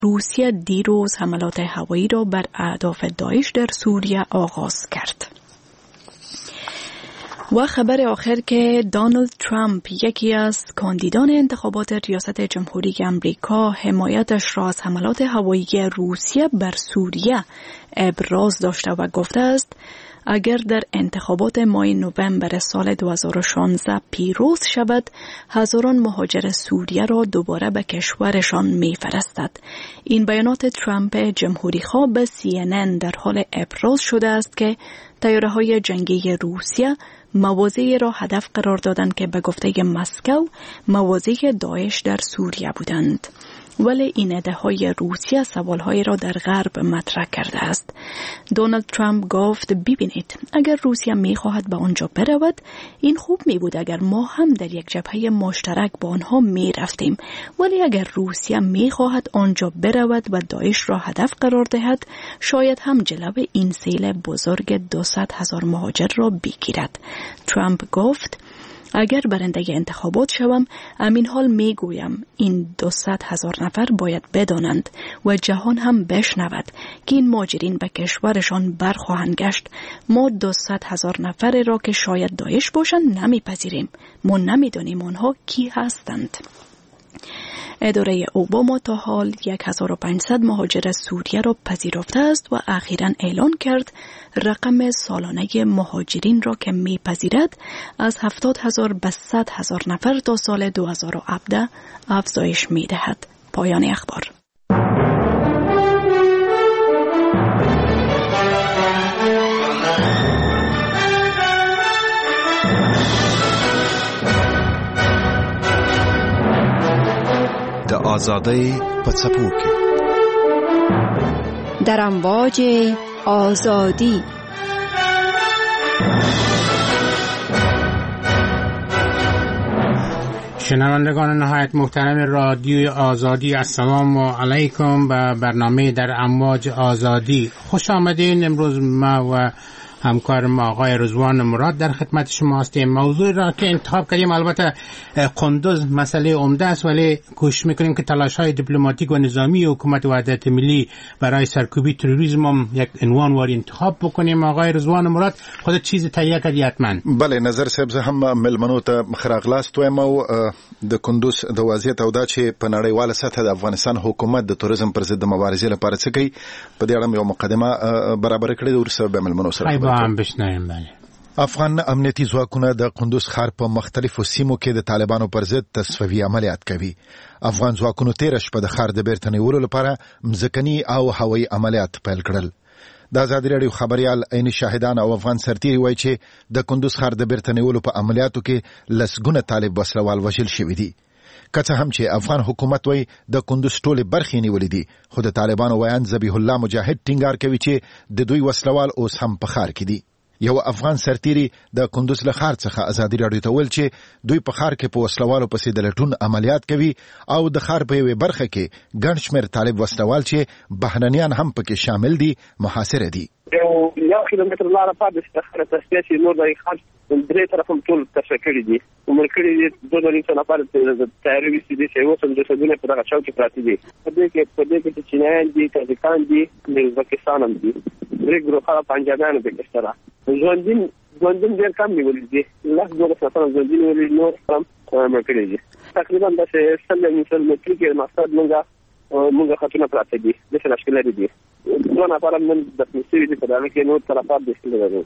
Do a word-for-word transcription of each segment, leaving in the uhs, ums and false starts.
روسیه دیروز حملات هوایی را بر اهداف داعش در سوریه آغاز کرد. و خبر آخر که دونالد ترامپ، یکی از کاندیدان انتخابات ریاست جمهوری امریکا، حمایتش را از حملات هوایی روسیه بر سوریه ابراز داشته و گفته است اگر در انتخابات ماه نوامبر سال دو هزار و شانزده پیروز شود، هزاران مهاجر سوریه را دوباره به کشورشان می‌فرستد. این بیانات ترامپ جمهوری‌خواه به سی ان ان در حال ابراز شده است که طیاره‌های جنگی روسیه مواضعی را هدف قرار دادند که به گفته مسکو مواضع داعش در سوریه بودند. ولی این ادعاهای روسیه سوالهایی را در غرب مطرح کرده است. دونالد ترامپ گفت ببینید، اگر روسیه می‌خواهد به آنجا برود، این خوب می‌بود اگر ما هم در یک جبهه مشترک با آنها می‌رفتیم. ولی اگر روسیه می‌خواهد آنجا برود و داعش را هدف قرار دهد، شاید هم جلوی این سیل بزرگ دویست هزار مهاجر را بگیرد. ترامپ گفت اگر برنده انتخابات شوم، همین حال می گویم این دویست هزار نفر باید بدانند و جهان هم بشنود که این مهاجرین به کشورشان برخواهند گشت. ما دویست هزار نفر را که شاید داعش باشند نمیپذیریم. ما نمیدانیم آنها کی هستند. اداره اوباما تا حال هزار و پانصد مهاجر سوریه را پذیرفته است و اخیراً اعلان کرد رقم سالانه مهاجرین را که میپذیرد از هفتاد هزار به صد هزار نفر تا سال دو هزار و هفده افزایش میدهد. پایان اخبار. د آزادۍ په څپو کې در امواج آزادی. شنوندگان نهایت محترم رادیوی آزادی، السلام علیکم به برنامه در امواج آزادی. خوش آمدین. امروز ما و همکارم آقای رضوان مراد در خدمت شما هستیم. موضوعی را که انتخاب کردیم البته قندوز مسئله عمده است، ولی کوشش میکنیم که تلاش‌های دیپلماتیک و نظامی حکومت وحدت ملی برای سرکوبی تروریسم هم یک عنوان واری انتخاب بکنیم. آقای رضوان مراد خود چیز تهیه کردی حتما؟ بله، نظر صاحب زه هم ملمنو ته خراغلاست وایم او د کندوز د وضعیت او دا چې په نړیواله سطح د افغانستان حکومت د توریزم پر ضد مبارزې لپاره څه کوي، په دې اړه یو مقدمه برابر کړې ده. ورسره به ملمنو سره هم بشنویم. بله، افغان امنیتي ځواکونه د کندوز ښار په مختلفو سیمو کې د طالبانو پر ضد تصفیوي عملیات کوي. افغان ځواکونو تېره شپه د ښار د بیرته نیولو لپاره مځکني او هوایي عملیات پیل کړل. د ازادي راډیو خبریال عیني شاهدان او افغان سرتیري وایي چې د کندوز ښار د بیرته نیولو په عملیاتو کې لسګونه طالب وسلوال وژل شوي دي. که څه هم چې افغان حکومت وایي د کندوز ټولې برخې نیولې دي، خو د طالبانو ویان ذبیح الله مجاهد ټینګار کوي چې د دوی وسلوال اوس هم په ښار کې دي. یو افغان سرتیري د کندوز له ښار څخه ازادي راډیو ته ویل چې دوی په ښار کې په وسلوالو پسې د لټون عملیات کوي او د ښار په یوې برخه کې ګڼ شمېر طالب وسلوال چې بهرنیان هم پکې شامل دي محاصره دي. یو یو کیلومتر لاره پاتې شته، خره تصفیه چې نور د خلک درې طرف هم ټول تصفیه کړي دي. عمر کړي دي دوه نیم سنه لپاره د تیاری وسې دي چې اوس هم د سدونه په دغه چوک کې پراته دي. په دې کې په دې کې چینایان دي، تاجکان دي، د ازبکستان هم دي، درې ګروپه پنجابیان به کېستره. ژوندین ژوندین ډېر کم نیولې دي، لس دوه نفر ژوندین نیولې، نور هم عمر کړي دي. تقریبا د سل میټر متر کې مقصد مونږه مونږه خطونه پراته دي، د شلشکل دي. دوه نفر من د مسیري دي په دغه کې نور طرفات دي.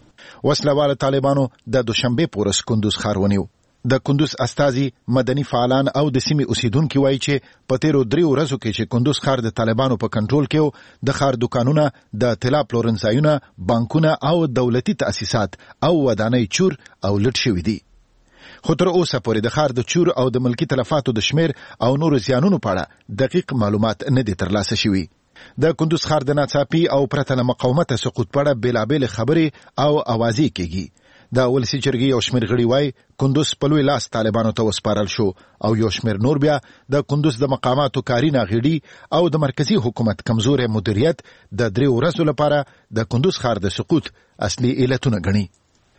وسلوال طالبانو د دوشنبه پورس کندوز ښار ونیو. د کندوز استازي مدني فعالان او د سیمې اوسیدونکو وایي چې په تیرو دریو ورځو کې چې کندوز ښار د طالبانو په کنټرول کې و، د ښار دکانونه، د طلا پلورنځایونه، بانکونه او دولتي تأسیسات او ودانۍ چور او لوټ شوي دي. خو تر اوسه پورې د ښار د چور او د ملکي تلفاتو د شمیر او نورو زیانونو په اړه دقیق معلومات نه دي ترلاسه شوي. د کندوز ښار د ناڅاپي او پرته له مقاومته سقوط په اړه بېلابېلې خبرې او اوازې کېږي. د ولسي جرګې یو شمېر غړي وایي کندوز په لوی لاس طالبانو ته وسپارل شو، او یو شمېر نور بیا د کندوز د مقاماتو کاري ناغېړي او د مرکزي حکومت کمزورې مدیریت د درې ورځو لپاره د کندوز ښار د سقوط اصلي علتونه ګڼي.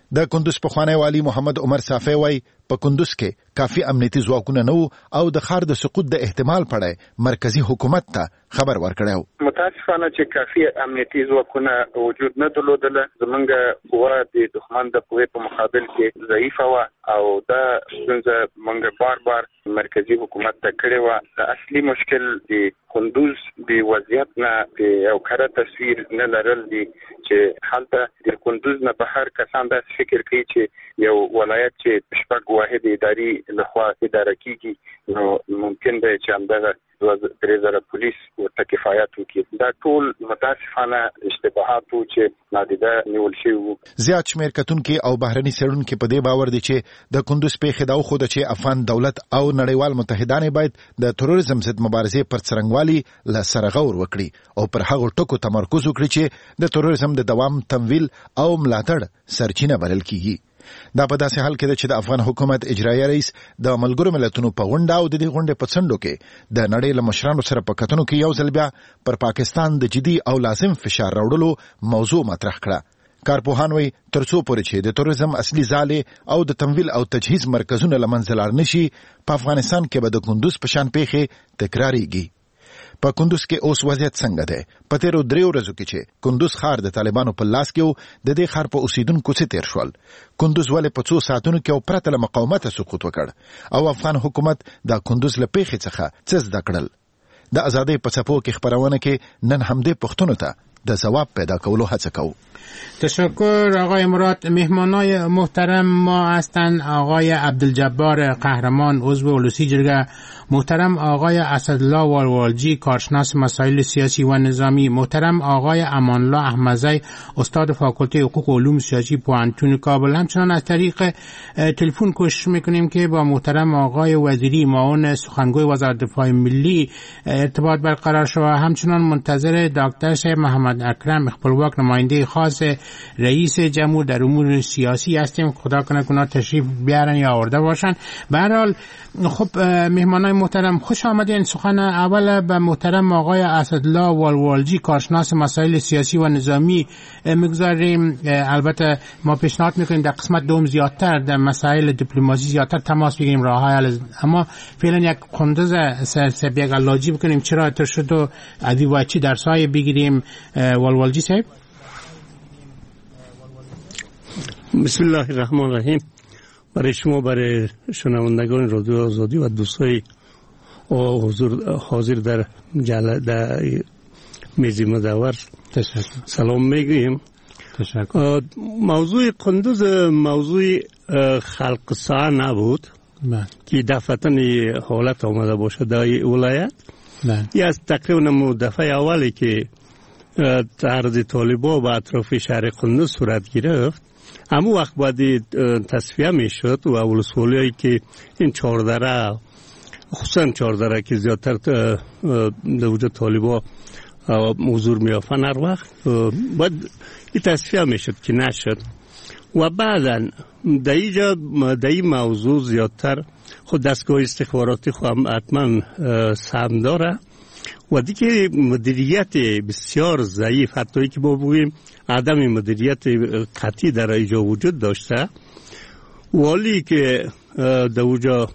د کندوز پخوانی والی محمد عمر صافی وای په کندوز کې کافي امنیتي ځواکونه نه او د ښار د سقوط د احتمال پړای مرکزی حکومت ته خبر ورکړیو. متاسفانه چې کافي امنیتي ځواکونه وجود نه درلودل، زمونږ قوه د دښمن د قوې په مقابل کې ضعیفه وه او دا ستونزه مونږ بار بار مرکزی حکومت ته کړې وه. د اصلي مشکل د کندوز د وضعیت نه یو کره تصویر نه لرل دي چې هلته د کندوز نه بهر کسان داسې فکر کوي چې یو ولایت چې شپږ واحد اداري لخوا اداره کیږي نو ممکن دی چې همدغه درې زره پولیس ورته کفایت وکړي. دا ټول متاسفانه اشتباهات وو چې نادیده نیول شوي وو. زیات شمېر کتونکي او بهرني څېړونکي په دې باور دي چې د کندوز پیښې دا وښوده چې افغان دولت او نړیوال متحدان باید د تروریزم ضد مبارزې پر څرنګوالي له سره غور وکړي او پر هغو ټکو تمرکز وکړي چې د تروریزم د دوام تمویل او ملاتړ سرچینه بلل کیږي. دا په داسې حال کې ده چې د افغان حکومت اجرایي رئیس د ملګرو ملتونو په غونډه او د دې غونډې په څنډو کې د نړۍ له مشرانو سره په کتنو کې یو ځل بیا پر پاکستان د جدي او لازم فشار راوړلو موضوع مطرح کړه. کارپوهان وایي ترڅو پورې چې د تروریزم اصلي ځالې او د تمویل او تجهیز مرکزونه له منځه لاړ نشي، په افغانستان کې به د کندوز په شان پیښې تکراریږي. په کندوز کې اوس وضعیت څنګه دی؟ په تیرو دریو ورځو کې چې کندوز ښار د طالبانو په لاس کې و، د دې ښار په اوسیدونکو څه تیر شول؟ کندوز ولې په څو ساعتونو کې او پرته له مقاومته سقوط وکړ؟ او افغان حکومت د کندوز له پیښې څخه څه زده کړل؟ د ازادۍ په څپو کې خپرونه کې نن همدې پوښتنو ته د ځواب پیدا کولو هڅه کوو. تشکر آقای مراد. مهمانای محترم ما هستند آقای عبدالجبار قهرمان عضو اولوسی جرگه، محترم آقای اسدالله والوالجی کارشناس مسائل سیاسی و نظامی، محترم آقای امانالله احمدزی استاد فاکولته حقوق و علوم سیاسی پوهنتون کابل. همچنان از طریق تلفن کوشش میکنیم که با محترم آقای وزیری معاون سخنگوی وزارت دفاع ملی ارتباط برقرار شود. همچنان منتظر دکتر شیخ محمد اکرم خپلواک نماینده خاص رئیس جمهور در امور سیاسی هستیم. خدا کنه که تشریف بیارن یا آورده باشن. به هر حال خب مهمانای محترم خوش آمدین. سخن اول به محترم آقای اسدالله والوالجی کارشناس مسائل سیاسی و نظامی میگذاریم. البته ما پیشنهاد میکنیم در قسمت دوم زیادتر در مسائل دیپلماسی زیادتر تماس بگیریم، راههای حل، اما فعلا یک کندوز سرسبیگ علاجی بکنیم. چرا اتر شد و عدی وچی در سایه بگیریم. والوالجی صاحب. بسم الله الرحمن الرحیم. برای شما، برای شنوندگان رادیو آزادی و دوستای حضور حاضر در جلسه در میز مدور سلام میگیم. تشکر. موضوع کندوز موضوع خلق ساعه نبود که دفعتاً حالت آمده باشه در ولایت. یه از تقریبا دفعه اولی که تعرض طالبان به اطراف شهر کندوز صورت گرفت، اما وقت بعد تصفیه می شد و ولسوالی هایی که این چهاردره، خصوصا چهاردره که زیادتر در وجود طالبان حضور می یافتن هر وقت، بعد این تصفیه می شد که نشد. و بعدا در اینجا در این موضوع زیادتر خود دستگاه استخباراتی خود حتما سهم داره و دیگه مدیریت بسیار ضعیف، حتی که با بگوییم عدم مدیریت قطعی در اینجا وجود داشته. والی که در اونجا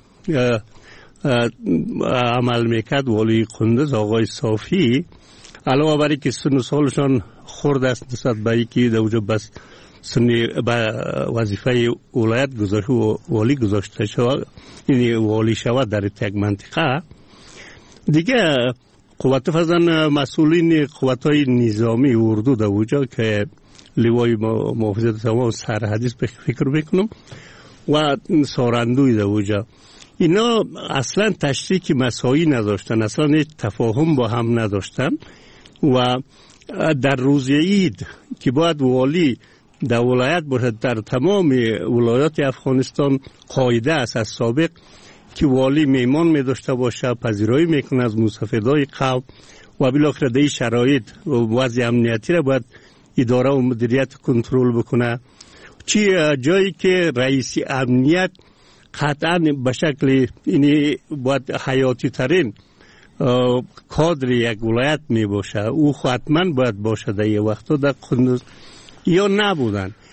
عمل میکرد، والی کندوز آقای صافی، علاوه بر اینکه سن و سالشان خرد است نسبت به اینکه در اونجا بس سنی به وظیفه ولایت گذاشته و والی گذاشته شود، یعنی والی شود در یک منطقه دیگه، قوت فضل مسئولین قوت‌های نظامی اردو در اونجا که لوای محافظت تمام سرحدی به فکر میکنم و سارندوی در اونجا، اینا اصلا تشریک مساعی نداشتن، اصلا هیچ تفاهم با هم نداشتن. و در روز عید که باید والی در ولایت باشد، در تمام ولایات افغانستان قاعده است از سابق که والی میمان می داشته باشه، پذیرایی میکنه از مستفیدای قوم و بالاخره در این شرایط وضع امنیتی را باید اداره و مدیریت کنترل بکنه. چی جایی که رئیس امنیت قطعا به شکل اینی باید حیاتی ترین کادر یک ولایت می باشه، او حتما باید باشه در یه وقتا در کندوز یا نبودن.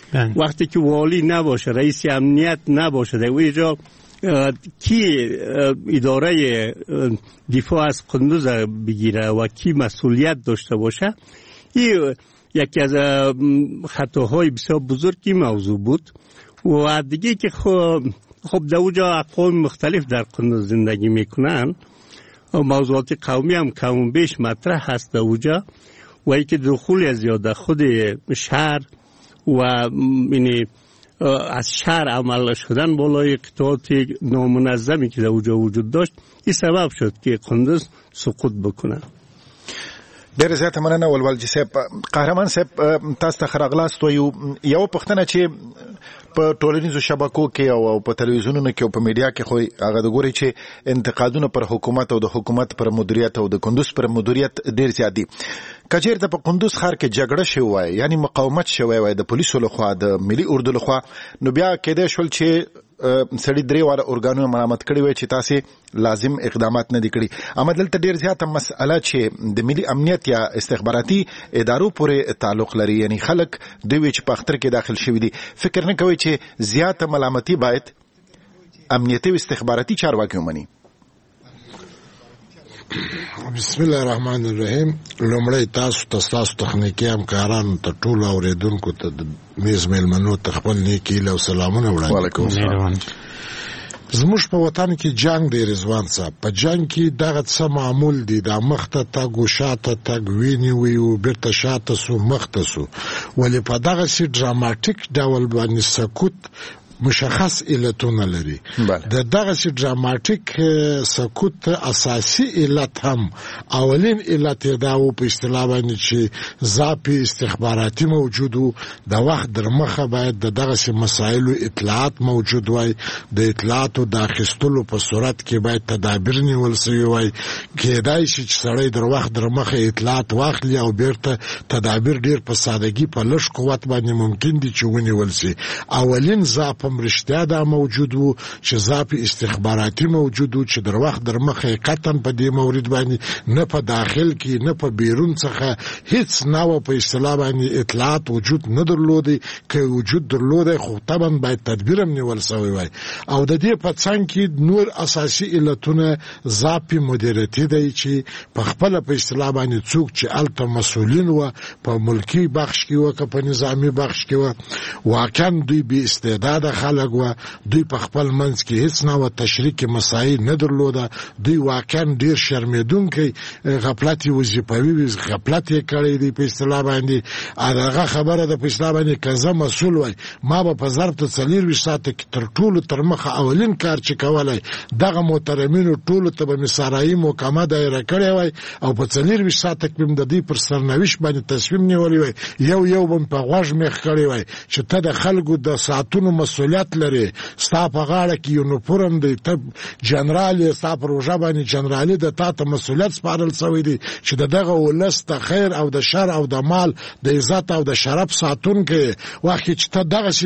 وقتی که والی نباشه، رئیس امنیت نباشه، در اونجا کی اداره دفاع از قندوز بگیره و کی مسئولیت داشته باشه، این یکی از خطاهای بسیار بزرگی موضوع بود. و دیگه که خب خب در اونجا اقوام مختلف در قندوز زندگی میکنن، موضوعات قومی هم کم بیش مطرح هست در اونجا، و ای که دخول زیاده خود شهر و یعنی از شهر عمل شدن بالای قطعات نامنظمی که در اونجا وجود داشت، این سبب شد که قندوز سقوط بکنه. ډېر زیاته مننه ولولجي صاحب. قهرمان صاحب تاسو ته ښه راغلاست. یو یو پوښتنه چې په ټولنیزو شبکو کې او په تلویزیونونو کې او په میډیا کې خو هغه د ګوري چې انتقادونه پر حکومت او د حکومت پر مدیریت او د قندوز پر مدیریت ډېر زیات دي. که چېرته په قندوز ښار کې جګړه شوې وای، یعنی مقاومت شوی وای د پولیسو لخوا، د ملي اردو لخوا، نو بیا کېدای شول چې سړي درې واړه ارګانونه ملامت کړي وای چې تاسې لازم اقدامات نه دي کړي. اما دلته ډېر زیاته مسئله چې د ملي امنیت یا استخباراتي ادارو پورې تعلق لري، یعنی خلک دوی وایي چې په اختر کې داخل شوي دي. فکر نه کوي چې زیاته ملامتي باید امنیتي و استخباراتي چارواکي ومني؟ بسم الله الرحمن الرحیم. لومړی تاسو ته ستاسو تخنیکي همکارانو ته ټولو اورېدونکو ته د میز میلمنو ته خپل نیک هیله او سلامونه وړاندې. وعلیکم السلام. زموږ په وطن کې جنگ دی رضوان صاحب. په جنگ کې دغه څه معمول دي، دا مخته تګ و شاته تګ، وینې ویو بیرته شاته سو مخته سو، ولې په دغسې ډراماتیک ډول باندې سکوت مشخص علتونه لري. د دغسې ډراماتیک سکوت اساسي علت هم اولین علت دا و په اصطلاح باندې چې ضعف استخباراتي موجود و. د وخت در مخه باید د دغسې مسایلو اطلاعات موجود وای، د اطلاعاتو د اخیستلو په صورت کې باید تدابیر نیول سوي وای. کېدای شي چې سړی در وخت در مخه اطلاعات واخلي او بیرته تدابیر ډیر په سادگی په لږ قوت باندې ممکن دي چې ونیول سي. اولین ضعف هم رښتیا دا موجود و چې ضعف استخباراتي موجود و چې در وخت در مخه قطعا په دې مورد باندې نه په داخل کې نه په بیرون څخه هیڅ نوع په اصطلاح باندې اطلاعات وجود نه درلودی. که وجود درلودی خو طبعا باید تدبیر هم نیول سوی وای. او د دې په څنګ کې نور اساسي علتونه ضعف مدیریتي دی چې په خپله په اصطلاح باندې څوک چې هلته مسؤلین و په ملکي بخش کې و که په نظامي بخش کې و، واقعا دوی بې استعداده خلک و. دوی په خپل منځ کې هیڅ نوع تشریک مسایل نه درلوده. دوی واقعا ډیر شرمېدونکی غفلت وظیفوي غفلت یې کړی دی په اصطلاح باندې. هغه خبره ده په اصطلاح باندې که زه مسؤل وای، ما به په ظرف د څلېرویشت ساعته کې تر ټولو تر مخه اولین کار چې کولی دغه محترمینو ټولو ته به مې سارایي محکمه دایره کړې وای او په څلېرویشت ساعته کې به مې د دوی پر سرنوشت باندې تصمیم نیولی وای. یو یو به مې په غوږ میخ کړی وای چې ته د خلکو د ساعتونو مسؤلیت لري، ستا په غاړه کې یونیفورم دی، ته جنرال یې، ستا پر اوږه باندې جنرالي ده، تا ته مسؤلیت سپارل سوی دی چې د دغه ولس د خیر او د شر او د مال د عزت او د شرف ساتونکی. وخت چې ته دغسې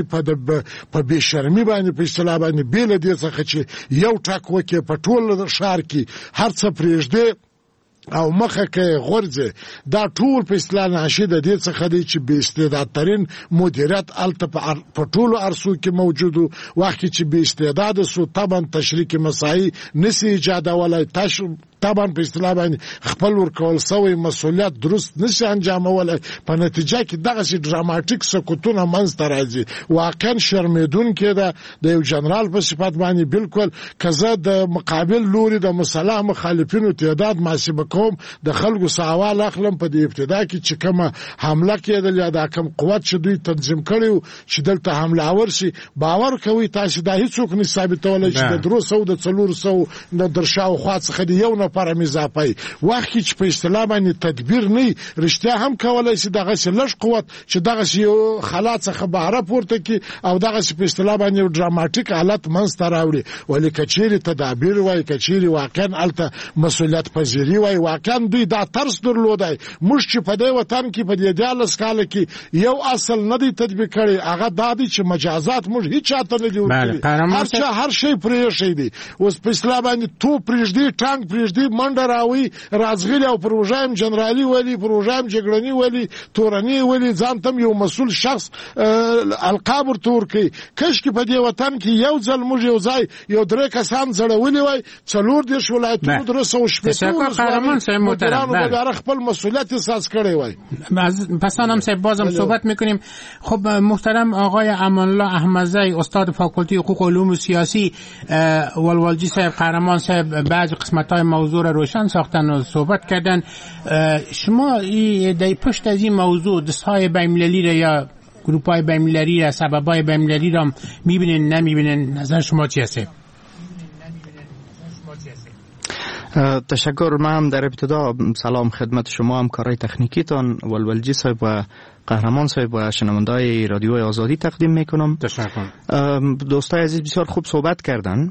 په بې شرمي باندې په اصطلاح باندې بې له دې څخه چې یو ټک وکړې په ټول ښار کې هر څه پرېږدې او مخه کې غورځي، دا ټول په اصطلاح ناشې د دې څخه دی چې بې استعدادترین مدیریت هلته په ټولو عرصو کې موجود و. وخت چې بې استعداده سو طبعا تشریک مسایل نسي ایجادولی، طبعا په اصطلاح باندې خپل ورکول سوی مسؤلیت درست نشي انجامولی. په نتیجه کې دغسې ډراماتیک سکوتونه منځته راځي. واقعا شرمېدونکې ده د یو جنرال په صفت باندې. بالکل که زه د مقابل لوري د مسلح مخالفینو تعداد محاسبه کوم، د خلکو سوال اخلم په دې ابتدا کې چې کومه حمله کېدل یا دا کوم قوت چې دوی تنظیم کړی و چې دلته حمله آور شي، باور کوئ تاسې دا هېڅوک نه ثابتولی چې د درو سوو د څلورو سوو د در شاوخوا څخه د یو نفر هم اضافه. وخت کې چې په اصطلاح باندې تدبیر نه رښتیا هم کولی شي دغسې لږ قوت چې دغسې یو خلا څخه بهره پورته کړي او دغسې په اصطلاح باندې یو ډراماتیک حالت منځته راوړي. ولې که چېرې تدابیر وای، که چېرې واقعا هلته مسؤلیت پذیري وای، واقعا دوی دا طرز درلودی. موږ چې په دې وطن کې په دې دیارلس کاله کې یو اصل نه دی تطبیق کړی، هغه دا دی چې مجازات موږ هېچ چاته نه دي ورکړي. هر چا هر شی پرېښی دی. اوس په اصطلاح باندې توپ پرېږدي، ټانک پرېږدي، پالیسی منډه راوي رازغلي او پروژایم جنرالي ولی پروژایم جګړنی ولی تورنی ولی ځان تم یو مسؤل شخص القاب ورتور کوي کش کې په دې وطن کې یو ځل موږ یو ځای یو درې کسان زړولي وای څلور دېرش ولایتونو درسه او شپږ قهرمان صاحب محترم بله خپل مسئولیت احساس کړی وای. پس هم صاحب بازم صحبت میکنیم. خب محترم آقای امان الله احمدزی استاد فاکولته حقوق و علوم سیاسی ولولجی صاحب قهرمان صاحب بعض قسمت‌های موضوع را روشن ساختن و صحبت کردن. شما در پشت از این موضوع دست‌های بین‌المللی را یا گروه‌های بین‌المللی را سبب‌های بین‌المللی را می‌بینین نمی‌بینین؟ نظر شما چی هست؟ تشکر. من در ابتدا سلام خدمت شما همکارای تکنیکیتان ولولجی صاحب و قهرمان صاحب و شنوندای رادیوی آزادی تقدیم میکنم. تشکر. دوستای عزیز بسیار خوب صحبت کردن.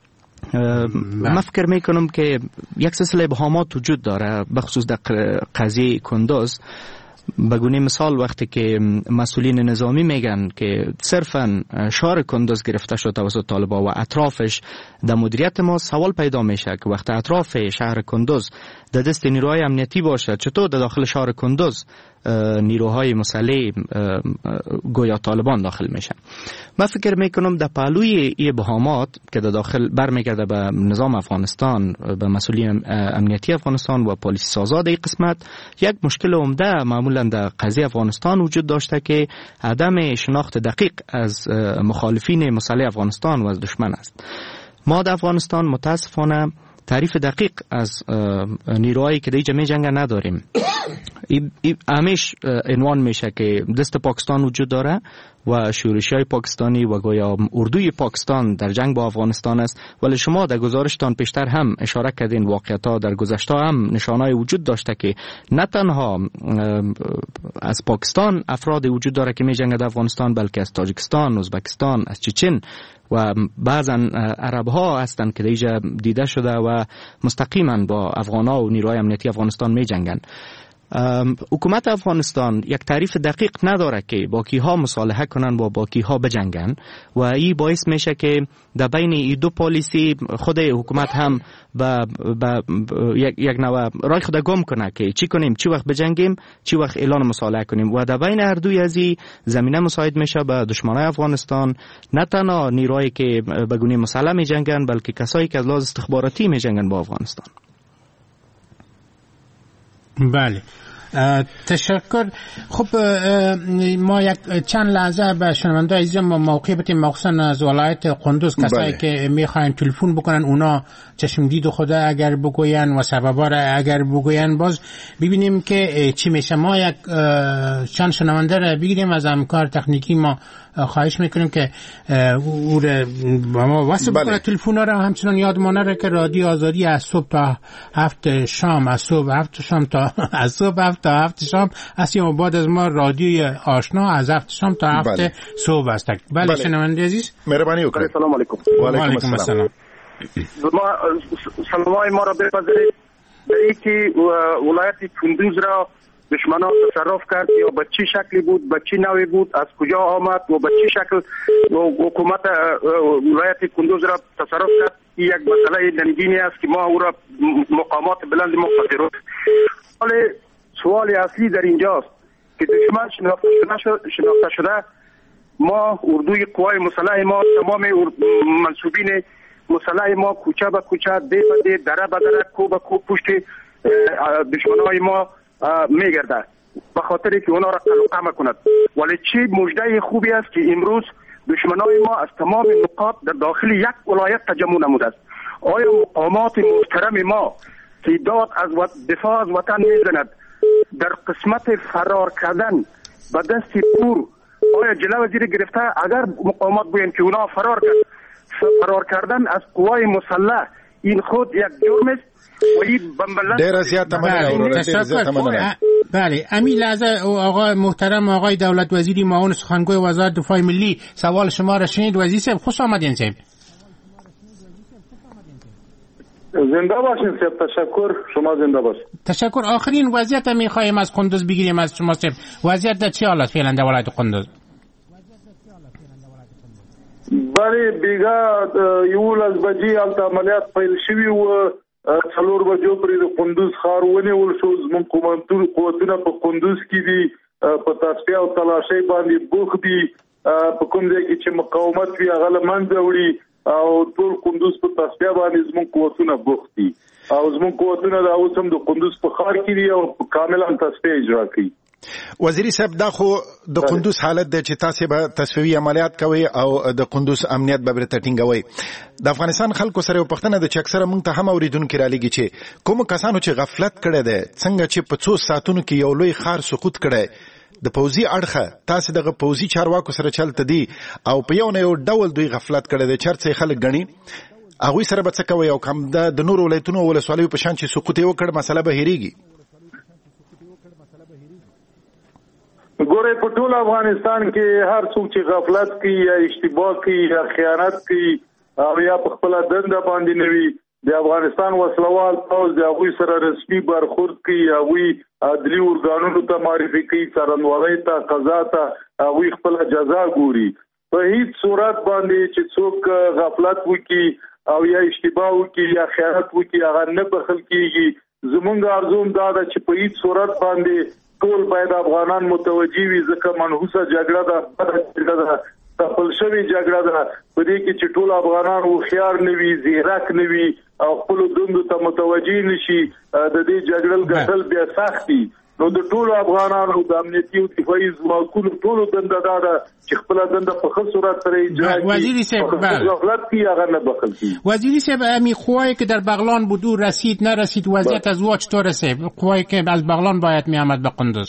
من فکر میکنم که یک سلسله ابهامات وجود داره بخصوص در قضیه کندوز. بگونه مثال وقتی که مسئولین نظامی میگن که صرفا شهر کندوز گرفته شد توسط طالبان و اطرافش در مدیریت ما، سوال پیدا میشه که وقتی اطراف شهر کندوز در دست نیروهای امنیتی باشه چطور در داخل شهر کندوز نیروهای مسلح گویا طالبان داخل میشن. من فکر میکنم در پهلوی این ابهامات که در داخل برمیگرده به نظام افغانستان، به مسئولین امنیتی افغانستان و پلیس سازا در این قسمت، یک مشکل عمده معمولا در قضیه افغانستان وجود داشته که عدم شناخت دقیق از مخالفین مسلح افغانستان و از دشمن است. ما در افغانستان متاسفانه تعریف دقیق از نیروهایی که دیگه می جنگ نداریم. همیش عنوان میشه که دست پاکستان وجود داره و شورش‌های پاکستانی و گویا اردوی پاکستان در جنگ با افغانستان است، ولی شما در گزارشتان پیشتر هم اشاره کردین واقعیت‌ها در گذشته هم نشانه‌ای وجود داشته که نه تنها از پاکستان افراد وجود داره که می‌جنگند در افغانستان، بلکه از تاجیکستان، ازبکستان، از چچن و بعضا عرب ها هستند که دیگه دیده شده و مستقیما با افغان‌ها و نیروهای امنیتی افغانستان می‌جنگند. حکومت افغانستان یک تعریف دقیق نداره که با کیها مصالحه کنن و با کیها بجنگن و این باعث میشه که در بین این دو پالیسی خود حکومت هم با, با یک, یک نوع رای خود گم کنه که چی کنیم، چی وقت بجنگیم، چی وقت اعلان مصالحه کنیم و در بین هر دوی از این زمینه مساعد میشه به دشمنای افغانستان، نه تنها نیروهایی که به گونه مسلح میجنگن بلکه کسایی که از لحاظ استخباراتی میجنگن با افغانستان. بله تشکر. خب ما یک چند لحظه به شنونده عزیز ما موقع بدیم، مخصوصا از ولایت قندوز کسایی بله. که میخواین تلفن بکنن اونا چشم دید خدا اگر بگوین و سببا را اگر بگوین باز ببینیم که چی میشه. ما یک چند شنونده را بگیریم از همکار تکنیکی ما، خواهش میکنیم که او را با ما وصل بله. بکنه. تلفن را همچنان یادمانه را که رادیو آزادی از صبح تا هفت شام، از صبح هفت شام تا از صبح هفت تا هفت شام است و بعد از ما رادیو آشنا از هفت شام تا هفت بله. صبح است. بله, بله. شنونده عزیز مهربانی وکړئ. سلام علیکم. و علیکم السلام. ما سلامای ما را بپذیرید. در اینکه ولایت کندوز را دشمنان تصرف کرد یا به چی شکلی بود، به چی نوعی بود، از کجا آمد و به چی شکل حکومت ولایت کندوز را تصرف کرد، این یک مسئله ننگینی است که ما او را مقامات بلند ما پذیرفت. ولی سوال اصلی در اینجاست که دشمن شناخته شناخته شده، ما اردوی قوای مسلح ما، تمام منصوبین مسلح ما کوچه به کوچه، دی به دی، دره به دره، کو به کو پشت دشمنای ما میگرده به خاطر که اونا را قلقمه کند. ولی چی مژده خوبی است که امروز دشمنای ما از تمام نقاط در داخل یک ولایت تجمع نموده است. آیا مقامات محترم ما که داد از دفاع از وطن میزند در قسمت فرار کردن به دست پور آیا جلو وزیر گرفته؟ اگر مقامات بگویند که اونا فرار کرد، فرار کردن از قوای مسلح این خود یک جرم است و این بمبلت دیر زیاد تمنه. بله امی لحظه آقای محترم آقای دولت وزیری معاون سخنگوی وزارت دفاع ملی سوال شما را شنید. وزیر صاحب خوش آمدین. صاحب زنده باشین. صاحب تشکر. شما زنده باشین. تشکر. آخرین وضعیت میخوایم از قندوز بگیریم از شما. صاحب وضعیت در چه حالت فعلا در ولایت قندوز؟ بله بیگا یول از بجی البته عملیات پیل شوی و څلور بجو پرې د قندوز ښار ونیول شو. زموږ قومندان قوتونه په قندوز کې دي په تصفیه او تلاشۍ باندې بوخت دي. په کوم ځای کې چې مقاومت وي هغه له منځه وړي او ټول قندوز په تصفیه باندې زموږ قوتونه بوخت دي او زموږ قوتونه دا اوس هم د قندوز په ښار کې دي او کاملا تصفیه اجرا کوي. وزیري صاحب دا خو د قندوز حالت دی چې تاسو به تصفیوي عملیات کوي او د قندوز امنیت به برته ټینګوي. د افغانستان خلکو سره یو پښتنه د چې اکثره مونږ ته هم اوریدونکو را لګي چې کوم کسانو چې غفلت کړي دي څنګه چې په څو ساعتونو کې یو لوی خار سقوط کړي د پوزي اړخه تاسو دغه پوزي چارواکو سره چلته دي او په یو نه یو ډول دوی غفلت کړي دي چرته خلک غني هغه سره به څه کوي او کوم د نور ولایتونو ولسوالیو په شان چې سقوط یې وکړ مسله به هېریږي. ګوره په ټول افغانستان کې هر څوک چې غفلت کوي یا اشتباه کوي یا خیانت کوي او یا په خپل دنده باندې نوي د افغانستان وسلوال پوز د هغوی سره رسمي برخورد کوي، هغوی عدلي ارګانونو ته معرفي کوي، څارنوالۍ ته، قضا ته هغوی خپل جزا ګوري. په هیڅ صورت باندې چې څوک غفلت وکړي او یا اشتباه وکړي یا خیانت وکړي هغه نه بخښل کېږي. زموږ ارزو دا ده چې په هیڅ صورت باندې ټول باید افغانان متوجي وي ځکه منحوسه جګړه ده، بده جګړه ده، تپل شوې جګړه ده. په دې کې چې ټول افغانان هوښیار نه وي، زیرک نه وي او خپلو دندو ته متوجي نشي د دې جګړې ګټل بیا سخت دي. نو د ټولو افغانانو د امنیتي او دفاعي ځواکونو ټولو دنده دا ده چې خپله دنده په ښه صورت سره اجرا کړي. وزیری صاحب غفلت کوي هغه نه بخښل کیږي. وزیری صاحب همین قوایی که در بغلان بود او رسید نرسید وضعیت از او چطور است؟ قوایی که از بغلان باید می آمد به قندوز.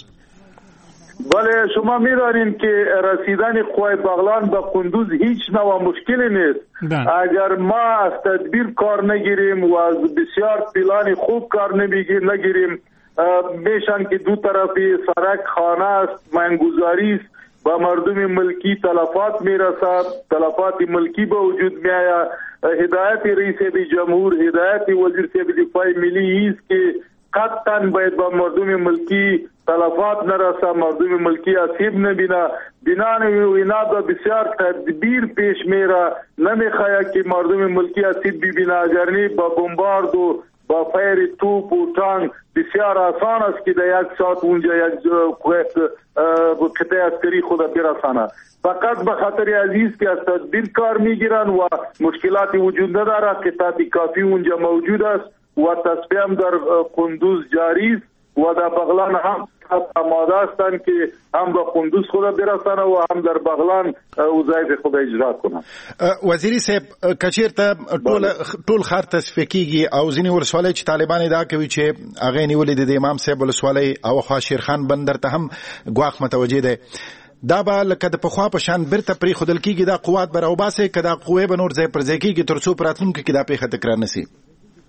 بله شما می‌دانید که رسیدن قوای بغلان به قندوز هیچ نوع مشکلی نیست. اگر ما از تدبیر کار نگیریم و از بسیار پلان خوب کار نگیریم میشن که دو طرفی سرک خانه است، ماینگذاری است، با مردم ملکی تلفات میرسد، تلفات ملکی به وجود میآید. هدایت رئیس جمهور، هدایت وزیر صاحب دفاع ملی است که قطعا باید با مردم ملکی تلفات نرسه، مردم ملکی آسیب نبینه. بنا اینا به بسیار تدبیر پیش میره، نمیخواد که مردم ملکی آسیب ببینه. اگرنی با بمبارد و با فیر توپ و تانک بسیار آسان است که در یک ساعت اونجا یک قطعه عسکری خود برسانه. فقط به خاطر عزیز که از تدبیر کار میگیرن و مشکلاتی وجود نداره، قطعات کافی اونجا موجود است و تصفیه هم در قندوز جاری است و در بغلان هم آماده هستند که هم به قندوز خود برسانه و هم در بغلان وظایف خود اجرا کنند. وزیری صاحب کچیرته ټول ټول خار تصفیه کیږي او ځینې ولسوالۍ چې طالبان ادعا کوي چې هغه نیولې د امام صاحب ولسوالۍ او خوا شیرخان بندر ته هم ګواښ متوجه دی. دا به لکه د پخوا په شان بیرته پرېښودل کېږي، دا قوات به راوباسي که دا قوې به نور ځای پر ځای کېږي تر څو په راتلونکي کې دا پیښه تکرار نه شي؟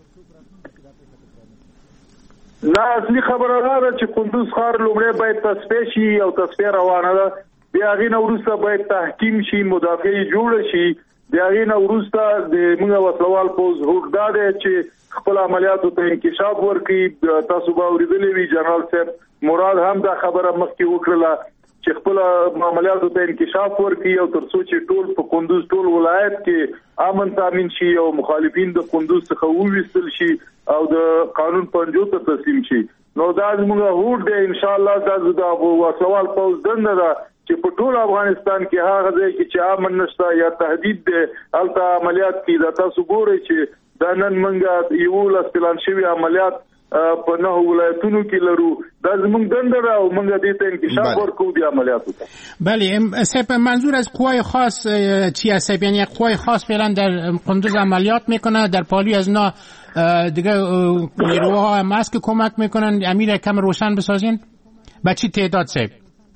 نه اصلي خبره دا ده چې قندوز ښار لومړی باید تصفیه شي او تصفیه روانه ده. د هغې نه وروسته باید تحکیم شي، مدافع جوړه شي. د هغې نه وروسته د موږ وسلوال پوځ هوډ دا دی چې خپل عملیاتو ته انکشاف ورکړي. تاسو به اورېدلی وي جنرال صاحب مراد هم دا خبره مخکې وکړله چې خپل عملیاتو ته انکشاف ورکړي او تر څو چې ټول په قندوز ټول ولایت کې امن تامین شي او مخالفین د قندوز څخه وویستل شي او د قانون پنجو ته تسلیم شي. نو دا زموږ هوډ دی ان شاء الله دا د وسلوال پوځ دنده ده چې په ټول افغانستان کې هغه ځای کې چې امن نشته یا تهدید دی هلته عملیات کیږي. دا تاسو ګورئ چې دا نن موږ یولس پلان شوي عملیات په نه ولایتونو کې لرو. دا زموږ دنده ده او موږ دې ته انکشاف ورکوو د عملیاتو ته. بله صاحب منظور از قوای خاص چی است؟ یعنی قوای خاص فعلا در قندوز عملیات میکنه، در پالوی از نا دیگه نیروها هم هست که کمک میکنن. امیر کم روشن بسازین با چی تعداد صاحب؟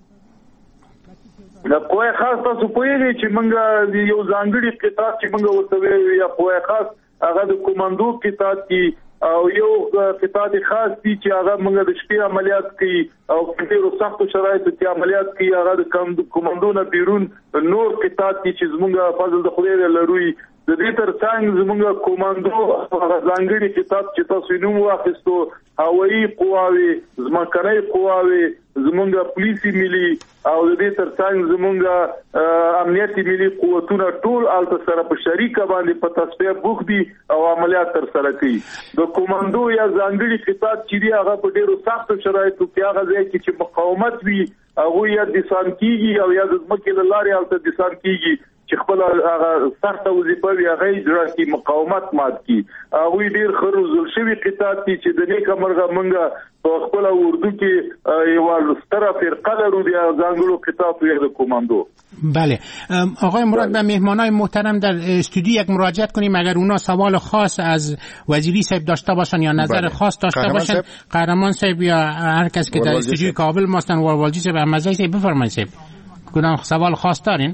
د قوای خاص تاسو پوهیږئ چې موږ یو ځانګړي قطاع چې موږ ورته ویل یا قوای خاص هغه د کمانډو قطاع کې او یو قطاع خاص دي چې هغه موږ د شپې عملیات کوي او په ډېرو سختو شرایطو کې عملیات کوي. هغه د کمانډو نه بیرون نور قطاع دي چې زموږ فضل د خدای لروي. د دې ترڅنګ زموږ کمانډو هغه ځانګړي قطاع چې تاسو نوم واخیستو، هوایي قواوې، ځمکنۍ قواوې، زموږ پولیسي ملي او د دې ترڅنګ زمونږ امنیتي ملي قوتونه ټول الته سره په شریکه باندې په تصفیه بوخ دي او عملیات تر سره کوي. د کوماندو یا ځانګړي خطاب چې دی هغه په ډیرو سختو شرایطو کې هغه ځای کې چې مقاومت وي هغه یا دسان کیږي او یا د ځمکې له لارې الته دسان کیږي چې خپل هغه سخته وظیفه وي هغه اجرا کوي مقاومت مات کوي. هغه ډیر خروزل شوی خطاب دي چې د نیک مرغه منګه په خپل اردو کې یو ستره فرقه لرو دی ځانګړو خطاب یې د کوماندو. بله آقای مراد به مهمانای محترم در استودیو یک مراجعت کنیم اگر اونا سوال خاص از وزیری صاحب داشته باشن یا نظر بله. خاص داشته باشن قهرمان صاحب یا هر کس که در استودیو کابل ماستن والوالجی صاحب احمدزی صاحب بفرمایید صاحب کدام سوال خاص دارین؟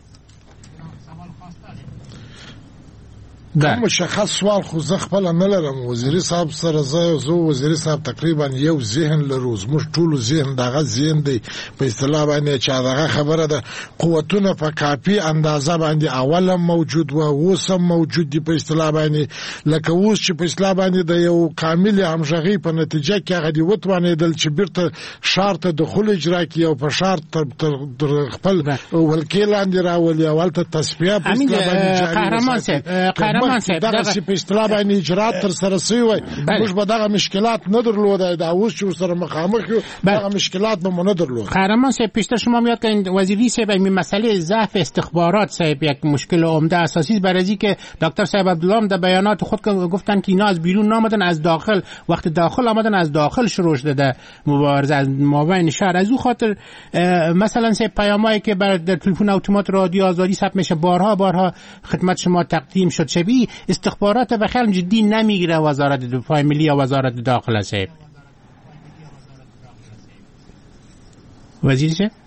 کوم مشخص سوال خو زه خپل نه لرم. وزیری صاحب سره زه زه وزیری صاحب تقریبا یو ذهن لرو زموږ ټول ذهن دغه ذهن دی په اصطلاح باندې چې دغه خبره ده قوتونه په کافي اندازه باندې اوله موجود و اوس هم موجود دي په اصطلاح باندې لکه اوس چې په اصطلاح باندې د یو کامل همغږي په نتیجه کې هغه دی وتوانېدل چې بیرته شهر ته دخول اجرا کړي او په شهر تر خپل ولکې لاندې راولي او هلته تصفیه په اصطلاح باندې قهرمان صاحب دغه چې په اصطلاح باندې اجرات تر سره شوی وای موږ به دغه مشکلات نه درلودای دا اوس چې سره مخامخ یو دغه مشکلات به مو نه درلود. قهرمان صاحب پیشتر شما میاد که وزیری صاحب این مسئله ضعف استخبارات صاحب یک مشکل عمده اساسی است برای که دکتر صاحب عبدالله در بیانات خود گفتن که اینا از بیرون نامدن از داخل وقت داخل آمدن از داخل شروع شده مبارزه از مابین شهر. از او خاطر مثلا صاحب پیامایی که بر تلفن اتومات رادیو آزادی ثبت میشه بارها بارها خدمت شما تقدیم شد شبیه استخبارات به خیلی جدی نمیگیره وزارت دفاع ملی یا وزارت داخله صاحب. وزیر چه؟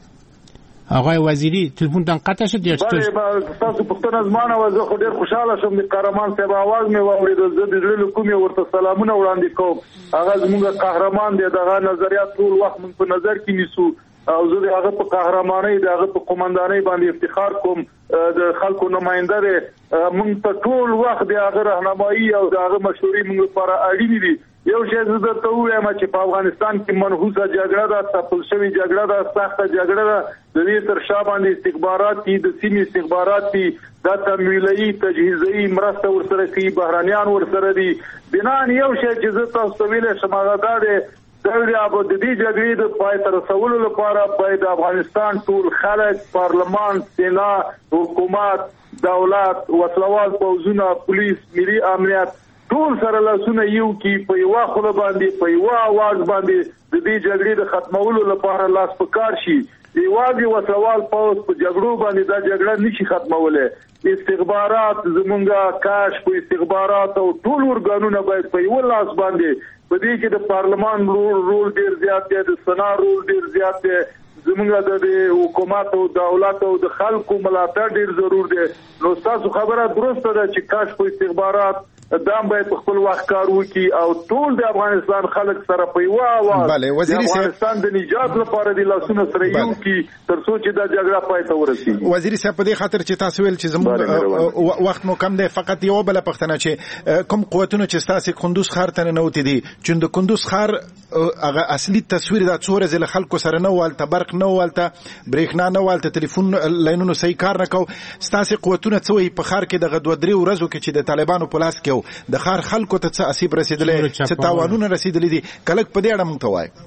آقای وزیری تلفن تان قطع شد یا چطور؟ بله تاسو پښتنه زمانه و زه خو ډیر خوشاله شوم د قهرمان صاحب आवाज مې واورید زه د زړه کومې ورته سلامونه وړاندې کوم. هغه زموږ قهرمان دی دغه نظریات ټول وخت موږ په نظر کې نیسو او زه هغه په قهرمانۍ دغه په قومندانۍ باندې افتخار کوم. د خلکو نماینده دی موږ ته ټول وخت د هغه راهنمایي او د هغه مشورې موږ لپاره اړینې دي. یو شی زه درته ووایم چې په افغانستان کې منحوسه جګړه ده تپل شوې جګړه ده سخته جګړه ده د دې تر شا باندې استخبارات دي د سیمې استخبارات دي دا تمویلي تجهیزي مرسته ورسره کوي بهرانیان ورسره دي. بنان یو شی چې زه تاسو ته ویلی شم هغه دا دی د دې جګړې د پای ته رسولو لپاره باید افغانستان ټول خلک پارلمان سینا حکومت دولت وسلوال پوځونه پولیس ملي امنیت ټول سره لاسونه یو کی په یو خوله باندې په یو आवाज باندې د دې جګړې د ختمولو لپاره لاس پکار شي. یوازې وسلوال پوځ په جګړو باندې دا جګړه نشي ختمولای. استخبارات زمونږه کاش په استخبارات او ټول ورګانونه باید په یو لاس باندې په دې کې د پارلمان رول ډیر زیات دی د سنا رول ډیر زیات دی زمونږه د حکومت او دولت او د خلکو ملاتړ ډیر ضرور دی. نو تاسو خبره درسته ده چې کاش په استخبارات دام باید خپل وخت کار وکړي او ټول د افغانستان خلک سره په یو आवाज د افغانستان د نجات لپاره د لاسونو سره یو کی تر څو چې دا جګړه پای ته ورسیږي. وزیر صاحب په دې خاطر چې تاسو ویل چې زموږ وخت مو کم دی فقط یو بل پښتنه چې کوم قوتونه چې تاسو کندوز ښار ته نه وتی دي چې د کندوز ښار هغه اصلي تصویر د څوره زل خلکو سره نه والته برق نه والته برېښنا نه والته ټلیفون لاینونو صحیح کار نه کو تاسو قوتونه څوې په ښار کې د غدو درې ورځو کې چې د طالبانو په لاس کې د خار خلکو ته څه اسیب رسیدلې څه تاوانونه رسیدلې دي کله په دې اړه مونږ ته وایي.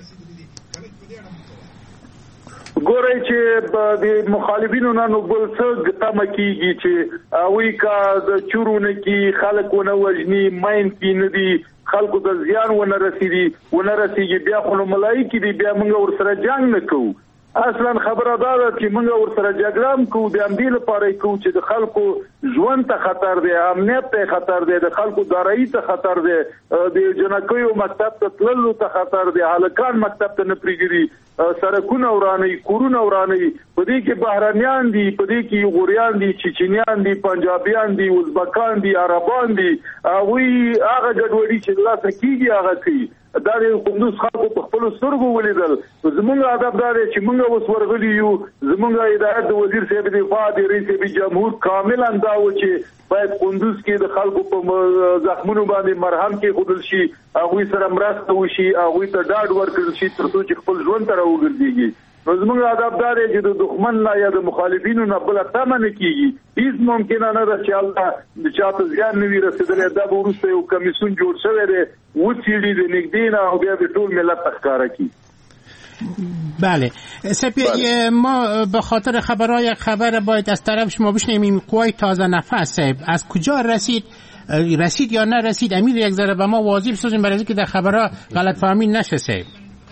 ګورئ چې د مخالفینو نه نو بل څه تمه کیږي چې وی کا د چورونه کې خلک ونه وژني ماین کې نه دي خلکو د زیان ونه رسیدي ونه رسیږي بیا خو ملایکی دي بیا موږ ورسره جنگ نه کوو. اصلا خبره دا ده چې موږ ورسره جګړه کوو د امدی لپاره کوو چې د خلکو ژوند ته خطر دی امنیت ته خطر دی د خلکو دارایی ته خطر دی د جنکیو مکتب ته تللو ته خطر دی هلکان مکتب ته نه پریږدي سرکونه ورانوي کورونه ورانوي په دې کې بهرانیان دي په دې کې غوریان دي چچنیان دي پنجابیان دي ازبکان دي عربان دي هغوی هغه ګډوډي چې لاسه کیږي هغه کوي. دا د کندوز خلکو په خپل سترګو ولیدل. زمونږ ادب دا دی چې موږ اوس ورغلي یو زمونږ هدایت د وزیر صاحب دفاع د رئیس جمهور کاملا دا و چې باید کندوز کې د خلکو په زخمونو باندې مرهم کې خودل شي هغوی سره مرسته وشي هغوی ته ډاډ ورکړل شي تر څو چې خپل ژوند ته راوګرځېږي. نو زموږ ادب دا دی چې د دښمن لا یا د مخالفینو نه بله تمه نه کېږي، هېڅ ممکنه نه ده چې هلته د چاته زیان نه وي رسېدلی. دا به وروسته یو کمیسیون جوړ شوی دی، وڅېړي د نږدې نه او بیا د ټول ملت ته ښکاره کړي. بله سپی، ما به خاطر خبرهای یک خبر باید از طرف شما بشنیم. این قوای تازه نفس از کجا رسید رسید یا نرسید؟ امیر یک ذره به ما واضح بسازیم برای اینکه در خبرها غلط فهمی نشه. سیب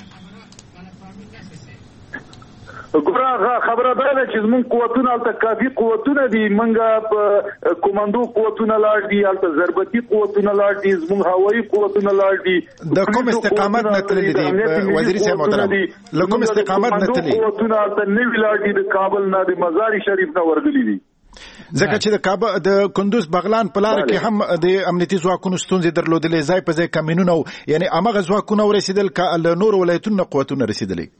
ګوره خبره دا ده چې زموږ قوتونه هلته کافي قوتونه دي. موږ په کمانډو قوتونه لاړ دي، هلته ضربتي قوتونه لاړ دي، زموږ هوایي قوتونه لاړ دي. د کوم استقامت نه تللي دي وزیر صاحب محترم؟ له کوم استقامت نه تللي قوتونه هلته نوي لاړ دي، د کابل نه، د مزار شریف نه ورغلي دي. ځکه چې د کابل د کندوز بغلان په لار کې هم د امنیتي ځواکونو ستونزې درلودلې، ځای په ځای کمینونه، یعنی هماغه ځواکونه ورسېدل که له نورو ولایتونو قوتونه رسېدلي.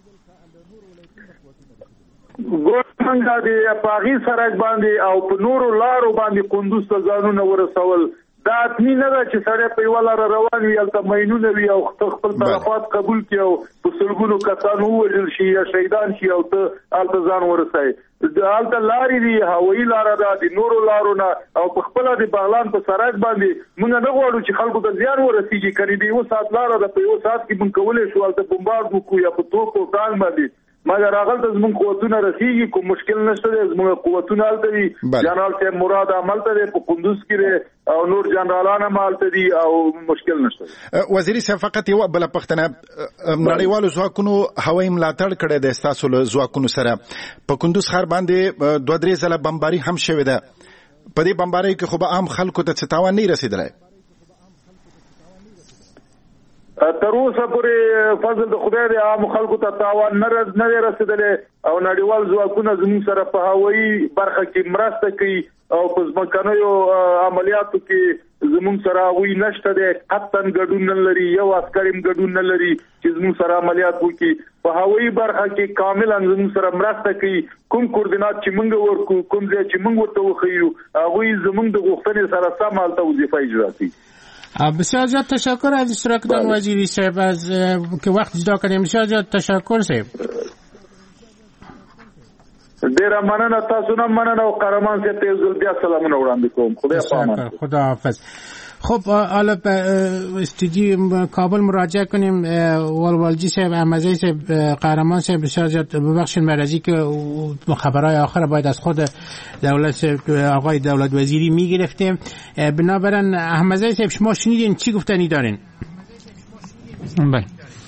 ګورمنګ د پاغي سرک باندې او په نورو لارو باندې کندوز ته ځانونه ورسول. دا اتمی نه ده چې سړی په یوه لاره روان وي، هلته ماینونه وي او خپل تلفات قبول کړي او په سلګونو کسان ووژل شي یا شهیدان شي او ته هلته ځان ورسوي. هلته لارې دي، هوایي لاره ده، د نورو لارو نه او په خپله د بغلان په سرک باندې موږ نه غواړو چې خلکو ته زیان ورسېږي. کنې د یوه ساعت لاره ده، په یوه ساعت کې موږ کولی شو هلته بمبارد وکړو یا په توپ او ټانک باندې، مګر هغلته زموږ قوتونه رسېږي، کوم مشکل نشته دی. زموږ قوتونه هلته دي، جنرال صاحب مراد هملته دی، په کندوز کې دی او نور جنرالان هم هلته دي او مشکل نشته دی. وزیري صاحب فقط یوه بله پوښتنه، نړیوالو ځواکونو هوایي ملاتړ کړی دی ستاسو له ځواکونو سره؟ په کندوز ښار باندې دوه درې ځله بمباري هم شوې ده. په دې بمبارۍ کې خو به عام خلکو ته څه تاوان نه رسېدلی؟ تر اوسه پورې فضل د خدای دی عام خلکو ته تاوان نه دی رسېدلی او نړیوال ځواکونه زموږ سره په هوایي برخه کې مرسته کوي او په ځمکنیو عملیاتو کې زموږ سره هغوی نشته دی، حتی ګډون نه لري، یو عسکر هم ګډون نه لري چې زموږ سره عملیات وکړي. په هوایي برخه کې کاملا زموږ سره مرسته کوي. کوم کوردینات چې موږ ورکو، کوم ځای چې موږ ورته وښیو، هغوی زموږ د غوښتنې سره سم هلته وظیفه اجرا کوي. بسیار زیاد تشکر از اشتراک دان وزیری صاحب، از که وقت جدا کردیم. بسیار زیاد تشکر صاحب. ډیره مننه، تاسو نه مننه او قهرمان صاحب ته زل بیا سلامونه وړاندې کوم. خدای پامان. خدا حافظ. خب حالا به استودیو کابل مراجعه کنیم. والوالجی صاحب، احمدزی صاحب، قهرمان صاحب، بسیار زیاد ببخشید مرضی که خبرهای آخر باید از خود دولت آقای دولت وزیری میگرفتیم. بنابراین احمدزی صاحب شما شنیدین چی گفتنی دارین؟ بله،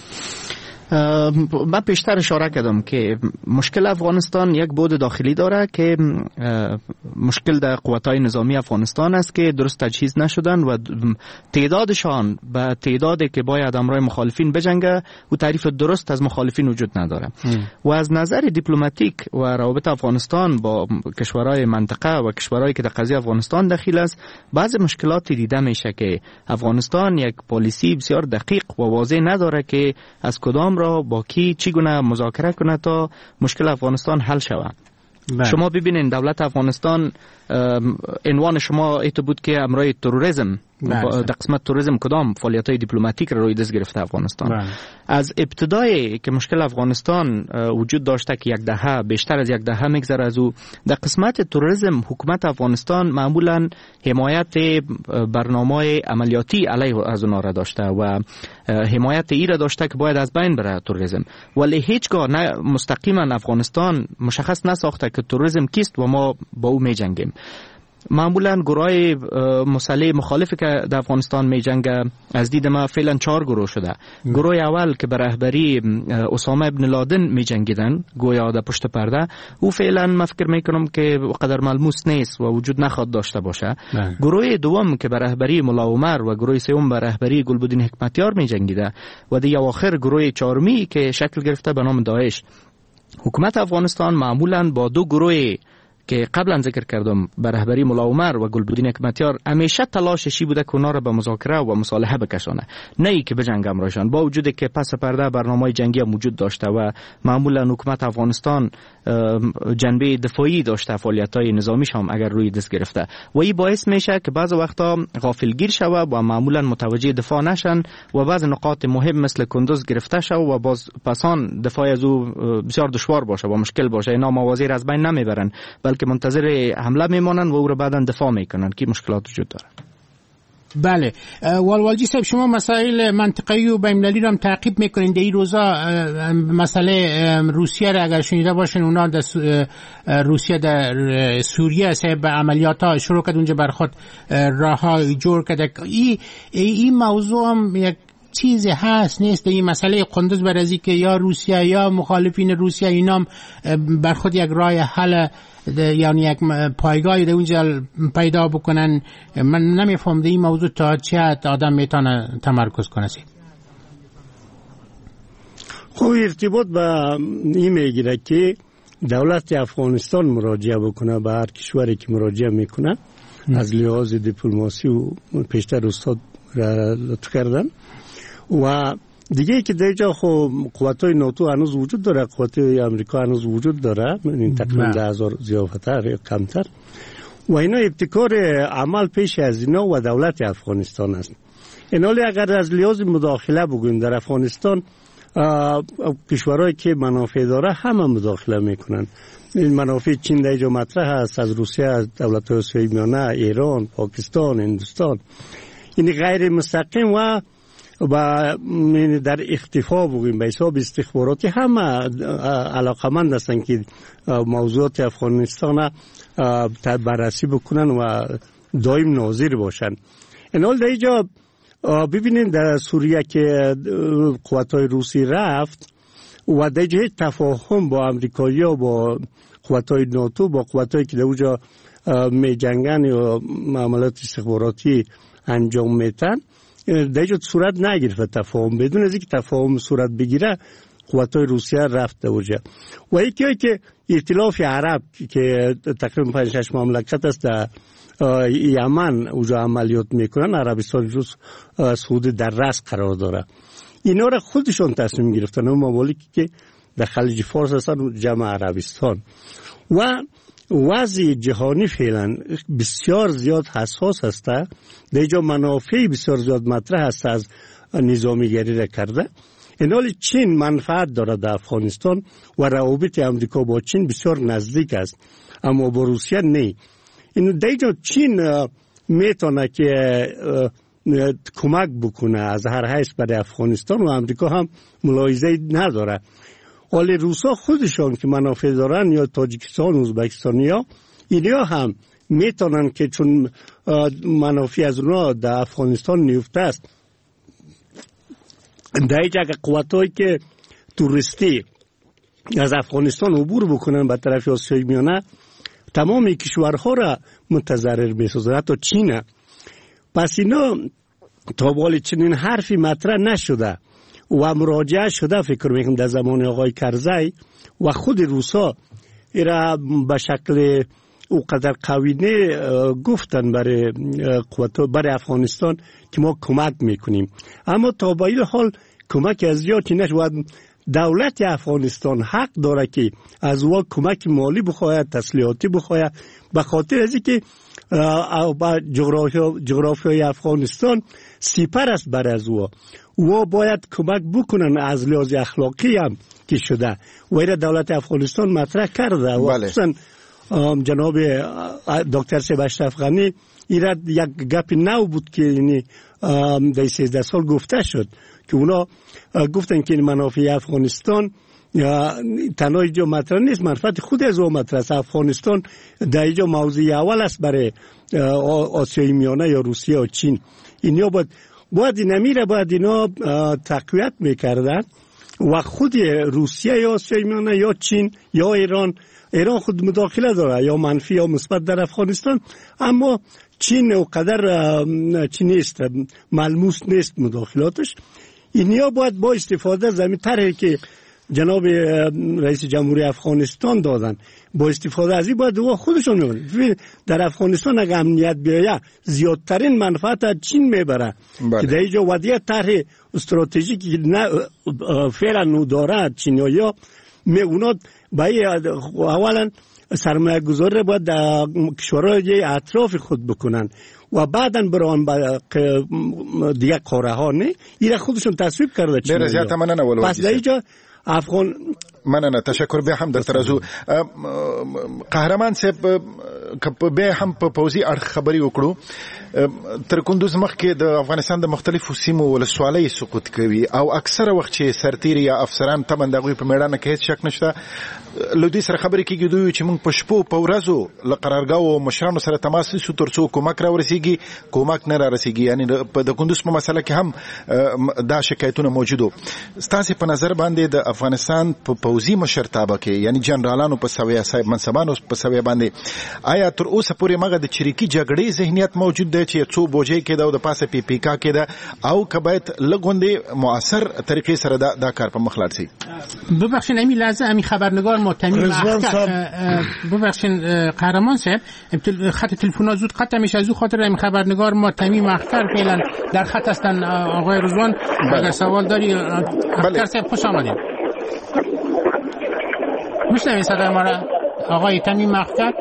من پیشتر اشاره کردم که مشکل افغانستان یک بود داخلی داره که مشکل در قوت‌های نظامی افغانستان است که درست تجهیز نشدن و تعدادشان به تعدادی که باید همراه مخالفین بجنگه و تعریف درست از مخالفین وجود نداره. و از نظر دیپلماتیک و روابط افغانستان با کشورهای منطقه و کشورهایی که در قضیه افغانستان دخیل است، بعضی مشکلات دیده میشه که افغانستان یک پالیسی بسیار دقیق و واضح نداره که از کدام را با کی چگونه مذاکره کنه تا مشکل افغانستان حل شود. شما ببینید دولت افغانستان عنوان شما ایتو بود که امرای تروریسم، در قسمت تروریسم کدام فعالیت‌های دیپلماتیک را روی دست گرفته افغانستان. بله. از ابتدای که مشکل افغانستان وجود داشته که یک دهه بیشتر از یک دهه میگذره از او، در قسمت تروریسم حکومت افغانستان معمولا حمایت برنامه‌های عملیاتی علیه از اونها را داشته و حمایت ای را داشته که باید از بین بره تروریسم، ولی هیچگاه نه مستقیما افغانستان مشخص نساخته که تروریسم کیست و ما با او می جنگیم. معمولا گروه مسلح مخالفی که در افغانستان می جنگه از دید ما فعلا چهار گروه شده. گروه اول که به رهبری اسامه ابن لادن می جنگیدن گویا در پشت پرده، او فعلا من فکر می کنم که قدر ملموس نیست و وجود نخواد داشته باشه. نه. گروه دوم که به رهبری ملا عمر و گروه سوم به رهبری گلبدین حکمتیار می جنگیده و دیگه آخر گروه چهارمی که شکل گرفته به نام داعش. حکومت افغانستان معمولا با دو گروه که قبلا ذکر کردم به رهبری ملا عمر و گلبدین حکمتیار همیشه تلاششی بوده که اونا را به مذاکره و مصالحه بکشانه، نه ای که بجنگم راشن، با وجودی که پس پرده برنامه جنگی هم وجود داشته و معمولا حکومت افغانستان جنبه دفاعی داشته، فعالیت‌های نظامیش هم اگر روی دست گرفته و این باعث میشه که بعض وقتا غافلگیر شوه و معمولا متوجه دفاع نشن و بعض نقاط مهم مثل کندوز گرفته شوه و باز پسان دفاع از او بسیار دشوار باشه و مشکل باشه. اینا موازی از بین نمیبرن بلکه منتظر حمله میمانن و او را بعداً دفاع میکنن که مشکلات وجود داره. بله والوالجی صاحب، شما مسائل منطقه‌ای و بین‌المللی رو هم تعقیب میکنین. در این روزا مسئله روسیه را اگر شنیده باشین، اونا در روسیه در سوریه صاحب عملیات ها شروع کرد، اونجا برخود راه ها جور کرده. این این موضوع هم یک چیزی هست نیست این مسئله قندوز برازی که یا روسیه یا مخالفین روسیه اینام بر خود یک راه حل یعنی یک پایگاهی در اونجا پیدا بکنن. من نمیفهم این موضوع تا چه حد آدم میتونه تمرکز کنه. خب ارتباط به این میگیره که دولت افغانستان مراجعه بکنه به هر کشوری که مراجعه میکنه از لحاظ دیپلماسی و پیشتر استاد را لطف کردن و دیگه که دیجا خب قوتای ناتو هنوز وجود داره، قوتای امریکا هنوز وجود داره، این تقریبا ده هزار زیافتر یا کمتر و اینا ابتکار عمل پیش از اینا و دولت افغانستان است. اینالی اگر از لحاظ مداخله بگویم در افغانستان کشورهایی که منافع داره همه مداخله میکنن. این منافع چین دیجا مطرح است، از روسیه، از دولت آسیای میانه، ایران، پاکستان، هندوستان. این غیر مستقیم و و در اختفا بگویم به حساب استخباراتی همه علاقمند هستند که موضوعات افغانستان بررسی بکنن و دائم ناظر باشن. این حال در اینجا ببینید در سوریه که قوت‌های روسی رفت و در اینجا تفاهم با امریکایی و با قوت‌های ناتو، با قوت‌هایی که در اونجا می جنگن و معاملات استخباراتی انجام میتن در اینجا صورت نگرفت تفاهم. بدون از اینکه تفاهم صورت بگیره قوت‌های روسیه رفت اونجا و یکی که ائتلاف عرب که تقریبا پنج شش مملکت است در یمن اونجا عملیات میکنن، عربستان جز سعودی در رأس قرار داره، اینا را خودشون تصمیم گرفتن. اون ممالکی که در خلیج فارس هستن جمع عربستان و وضع جهانی فعلا بسیار زیاد حساس است. در اینجا منافع بسیار زیاد مطرح است از نظامیگری را کرده. این حال چین منفعت داره در افغانستان و روابط امریکا با چین بسیار نزدیک است، اما با روسیه نه. این در اینجا چین میتونه که کمک بکنه از هر حیث برای افغانستان و امریکا هم ملاحظه نداره. ولی روسا خودشان که منافع دارن یا تاجیکستان و ازبکستان یا اینا هم میتونن که چون منافع از اونا در افغانستان نیفته است، در اینجا که قوتایی که توریستی از افغانستان عبور بکنن به طرف آسیای میانه تمام کشورها را متضرر میسازن، حتی چین. پس اینا تا بالی چنین حرفی مطرح نشده و مراجعه شده فکر میکنم در زمان آقای کرزی و خود روسا ایرا به شکل او قدر قوی نه گفتن برای قوت برای افغانستان که ما کمک میکنیم، اما تا به این حال کمک از زیادی نشد. دولت افغانستان حق داره که از او کمک مالی بخواهد، تسلیحاتی بخواهد، به خاطر از اینکه جغرافیای افغانستان سپر است بر از او و باید کمک بکنن از لحاظ اخلاقی هم که شده و ایره دولت افغانستان مطرح کرده و خصوصا جناب دکتر سیب اشرف غنی ایره یک گپ نو بود که یعنی در سیزده سال گفته شد که اونا گفتن که منافع افغانستان تنها اینجا مطرح نیست، منفعت خود از اون مطرح است. افغانستان در اینجا موضوع اول است برای آسیای میانه یا روسیه و چین. اینا باید باید اینا میره باید اینا تقویت میکردن و خود روسیه یا آسیای میانه یا چین یا ایران ایران خود مداخله داره یا منفی یا مثبت در افغانستان، اما چین و قدر چی نیست، ملموس نیست مداخلاتش. اینیا باید با استفاده زمین طرحی که جناب رئیس جمهوری افغانستان دادن، با استفاده از این باید او خودشون میبرن. در افغانستان اگر امنیت بیاید زیادترین منفعت از چین میبره که در اینجا وضعیت طرح استراتژیکی نه فعلا نو دارد چینی‌ها می اونا باید اولا سرمایه گذاری باید در کشورهای اطراف خود بکنن و بعداً بران با دیگه قاره ها نه این خودشون تصویب کرده چینی‌ها. زیادت مننه ولو پس در اینجا افغان مننه تشکر به هم در ترازو قهرمان صاحب به هم په پوزي اړه خبري وکړو تر کندوز مخ کې د افغانستان د مختلفو سیمو ولسوالۍ سقوط کوي او اکثره وخت چې سرتیري یا افسران تمن دغه په میدان کې هیڅ شک نشته لودي سره خبري کیږي دوی چې موږ په شپو په ورځو ل قرارګاو مشرانو سره تماس نیسو ترڅو کومک را ورسیږي کومک نه را رسیږي یعنی په د کندوز په مسله کې هم دا شکایتونه موجودو ستاسو په نظر باندې د افغانستان په پوزي مشرتابه کې یعنی جنرالانو په سویا صاحب منصبانو په سویا باندې آیا تر اوسه پورې مګه د چریکي جګړې ذهنیت موجود دی چې څو بوجي کې دا د پاسه پی پی کا کې دا او کبایت لګوندې موثر طریقې سره دا, دا کار په مخ لاړ شي. ببخشید امی لحظه امی خبرنگار معتمی ببخشید قهرمان صاحب خط تلفن زود قطع میشه از خاطر امی خبرنگار معتمی مختار فعلا در خط هستن. آقای رضوان اگر سوال داری مختار صاحب خوش آمدید. میشنوید صدای ما را آقای تمیم مختار؟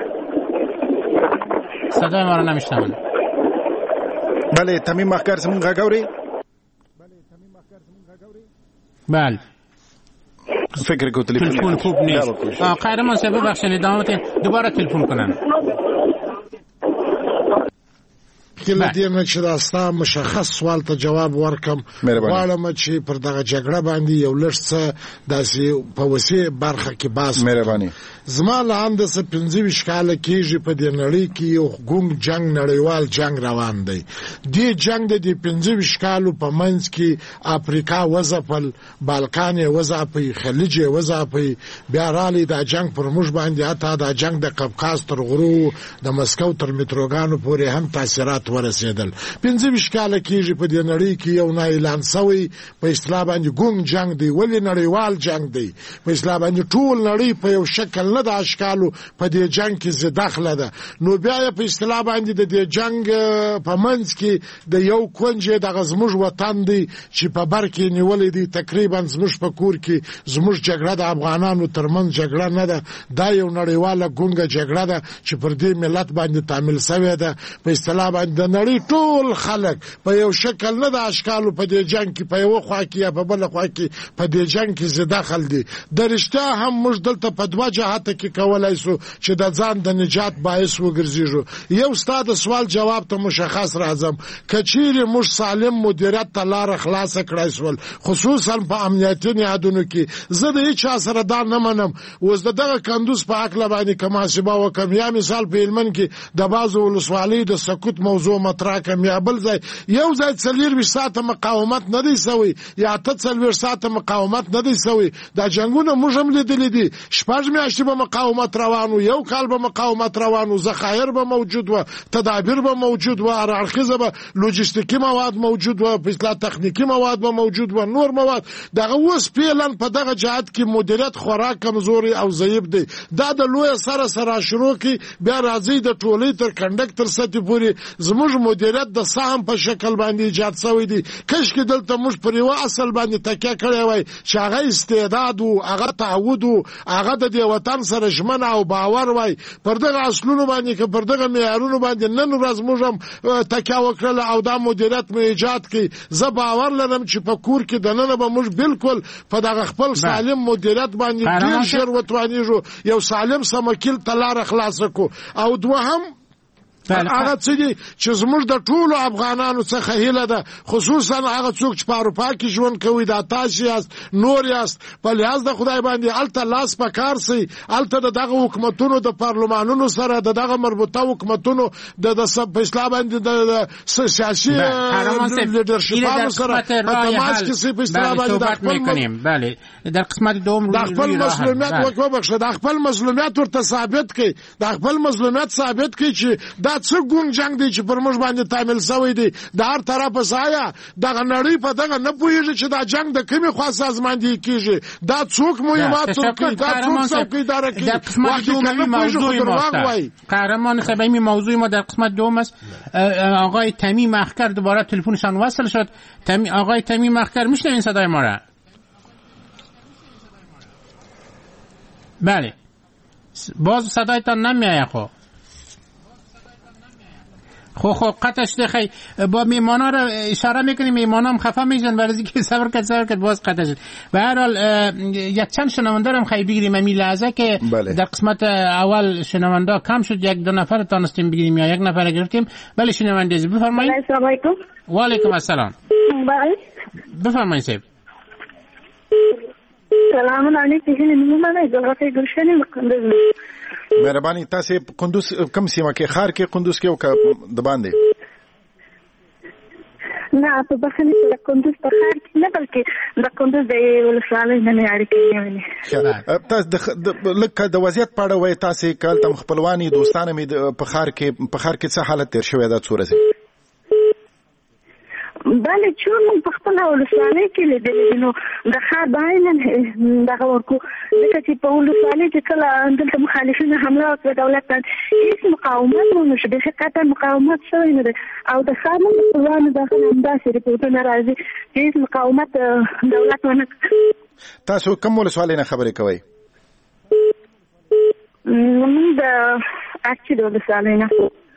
صدای ما را نمیشنوند. بله تمیم مختار زمون غاگوری؟ بله فکر کو تلفن خوب نیست. قهرمان صاحب ببخشید ادامه دوباره تلفن کنن. کله دې نه چې راستا مشخص سوال ته جواب ورکم غواړم چې پر دغه جګړه باندې یو لږ څه داسې په وسیع برخه کې باس مهرباني زما له اندازه پنځه ویشت کاله کېږي په دې نړۍ کې یو ګونګ جنګ نړیوال جنګ روان دی. دې جنګ د دې پنځه ویشت کالو په منځ کې افریقا وځپل، بالکان یې وځپي، خلیج یې وځپي، بیا رالی دا جنګ پر موږ باندې حتی دا جنګ د قفقاز تر غرو د مسکو تر متروګانو پورې هم تاثیرات ورسېدل. پنځه ویشت کاله کېږي په دې نړۍ کې یو نه اعلان سوی په اصطلاح باندې ګونګ جنګ دی. ولې نړیوال جنګ دی؟ په اصطلاح باندې ټول نړۍ په یو شکل نه د اشکالو په دې جنګ کې زه داخله ده. نو بیا په اصطلاح باندې د دې جنګ په منځ کې د یو کونج د زموږ وطن دی چې په بر کې نیولې دی. تقریبا زموږ په کور کې زموږ جګړه د افغانانو ترمنځ جګړه نه ده، دا یو نړیواله ګونګه جګړه ده چې پر دې ملت باندې تعامل شوی ده. په اصطلاح باندې د نړۍ ټول خلک په یو شکل نه د اشکالو په دې جنګ کې په یو خوا کې یا په بل خوا کې په دې جنګ کې زه داخل دي. د رښتیا هم موږ دلته په دوه جهاته کې کولای شو چې د ځان د نجات باعث وګرځیږو. یو ستاسو سوال جواب ته مشخص راځم، کچېرې موږ سالم مدیریت ته لار خلاص کړای سول خصوصا په امنیتي نهادونو کې. زه د هیڅ سره دا نه منم اوس دغه کندوز په عقل باندې کماسبه وکم یا مثال په هلمند کې د بازو ولسوالۍ د سکوت موضوع مطرح کم یا بل ځای یو ځای څلور ساعته مقاومت نه دی سوی یا ته څلور ساعته مقاومت نه دی سوی. دا جنگونه موږ هم لیدلي دي. شپږ میاشتې به مقاومت روانو، یو کال به مقاومت روانو، ذخایر به موجود و، تدابیر به موجود و، هررخیزه به لوجستیکی مواد موجود و، اصلاح تخنیکی مواد به موجود و، نور مواد. دغه اوس پیلن په دغه جهت کې مدیریت خورا کمزوري او ضعیف دی. دا د لوی سره سره شروع کی بیا راځي د ټولۍ تر کنډکټر سطح پورې زموږ مدیریت د سهم په شکل باندې ایجاد شوی دی. کش کې دلته موږ پر یو اصل باندې تکیه کړی وای چې هغه استعداد او هغه تعهد او هغه د دې وطن سره ژمنه او باور وای. پر دغه اصلونو باندې که پر دغه معیارونو باندې نن ورځ موږ هم تکیه وکړل او دا مدیریت مو ایجاد کړي. زه باور لرم چې په کور کې دننه به موږ بالکل په دغه خپل سالم مدیریت باندې ډیر ژر وتوانیږو یو سالم سمکیل تلار خلاص کو. او دوهم هغه څه دي چې زموږ د ټولو افغانانو څخه هیله ده، خصوصا هغه څوک چې په اروپا کې ژوند کوي، دا تاسو یاست، نور یاست، په لحاظ د خدای باندې هلته لاس په کار سي. هلته د دغه حکومتونو د پارلمانونو سره د دغه مربوطه حکومتونو د په اصطلاح باندې د سیاسي لیډرشپانو سره په تماس کې سي په اصطلاح باندې د خپل بله در قسمت دوم د خپل مسلمیت وکوبخشه د خپل مسلمیت ورته ثابت کړي، د خپل مسلمیت ثابت کړي چې دا څه ګون جنگ دی چې پر موږ باندې تعامل شوی دی د هر طرفه سایا دغه نړۍ په دغه نه پوهیږي چې دا جنگ د کومې خوا سازماندهي کیږي دا څوک مهمات څوک دا څوک څوکیدار کوي وقتی که نه پوهیږي خود رواق وای. قهرمان صاحب این موضوع ما در قسمت دوم است. آقای تمیم اخکر دوباره تلفنشان وصل شد. تمی... آقای تمیم اخکر میشنوین صدای ما را؟ بله باز صدایتان نمیاد. خب خب خب قطع شده. خیلی با میمانا رو اشاره میکنیم، میمانا هم خفه میشن برای که صبر کرد صبر کرد باز قطع شد. به هر حال یک چند شنونده هم خیلی بگیریم امی لحظه که بله. در قسمت اول شنونده کم شد، یک دو نفر تانستیم بگیریم یا یک نفر گرفتیم. بله شنونده از بفرمایید. السلام علیکم. و علیکم السلام. بله بفرمایید صاحب. سلام علیکم. نیمه جغرافی گلشنی مقدم. مهرباني تاسو قندوز کوم سیمه کې خار کې قندوز کې او د باندې نه په بخنه کې قندوز په خار کې نه بلکې د قندوز د ولسوالۍ نه اړیکې نیولې. تاسو د لکه د وضعیت په اړه وایي تاسو کله تم خپلوانی دوستانه می په خار کې په خار کې څه حالت تیر شوی دا څورزه؟ بله چون په خپل ولسوالۍ کې لیدل نو د خار باندې دغه ورکو ځکه چې په ولسوالۍ کې کله دلته مخالفین حمله وکړه دولت ته هیڅ مقاومت ونه شو، به حقیقت مقاومت شوی نه دی او د خار نن په داخل همداسې ریپورټونه راځي چې هیڅ مقاومت دولت ونه. تاسو کوم ولسوالۍ نه خبرې کوئ؟ موږ د اکچې د ولسوالۍ نه.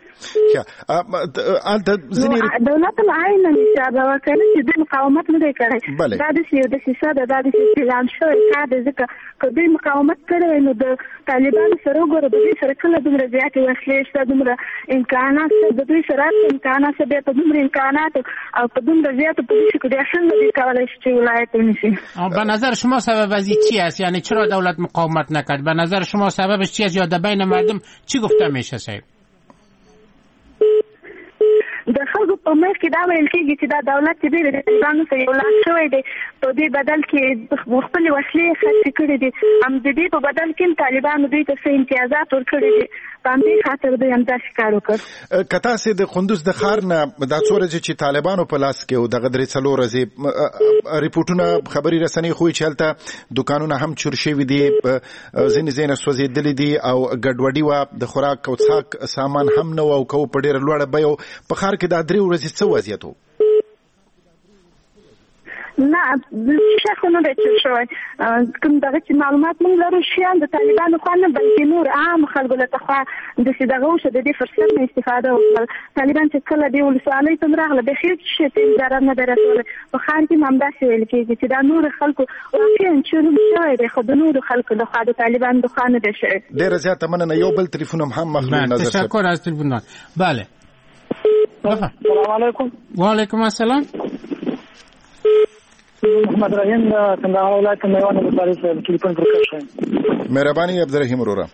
دولت العین نشابه وکړي چې د مقاومت نه دی کړی. دا د سیو د سیسه د د اعلان شوی کار د ځکه کله مقاومت کړي نو د طالبانو سره وګوره د دې سره کله دومره زیاتې وسلې شته، دومره امکانات د دوی سره امکانات به په دومره امکانات او په دومره زیاتې پولیسو کې اصلا نه دی کولای چې ولایت ونیسي. به نظر شما سبب از چی است؟ یعنی چرا دولت مقاومت نکرد؟ به نظر شما سببش چی است یا در بین مردم چی گفته میشه صاحب؟ د خلکو په مخ کې دا ویل کېږي چې دا دولت چې دی د طالبانو سره یو لاس شوی دی، په دې بدل کې خپل وسلې خرڅ کړي دي، هم د دې په بدل کې طالبانو دوی ته څه امتیازات ورکړي دي، په همدې خاطر دوی همداسې کار وکړ. که تاسې د قندوز د ښار نه دا څو ورځې چې طالبانو په لاس کې و دغه درې څلور ورځې ریپورټونه خبري رسنۍ ښوي چې هلته دوکانونه هم چور شوي دي، ځینې ځایونه سوځېدلي دي او ګډوډي وه، د خوراک او څښاک سامان هم نه و او که په ډېره لوړه بیه په ښار کې دا درې ورځې څه وضعیت و؟ نه څه خو نه دی چور شوی. کوم دغه چې معلومات موږ لرو شیان د طالبانو خوا نه بلکې نور عام خلکو له خوا داسې دغه وشو د دې فرصت نه استفاده وکړل. طالبان چې کله دې ولسوالۍ ته راغله بېخي هېڅ شی ته ضرر نه دی رسولی. په ښار کې هم همداسې ویل کېږي چې دا نورو خلکو واقعا چور شوی دی، خو د نورو خلکو د خوا د طالبانو د خوا نه دی شوی. ډېره زیاته مننه. یو بل تلیفون هم مخلوق نظر صاحب. تشکر از تلیفون. بله السلام علیکم. و علیکم السلام. محمد رحیم کندهار ولایت میوان ولسوالۍ څخه ټلیفون پر کړی شوی. مهرباني عبدالرحیم وروره.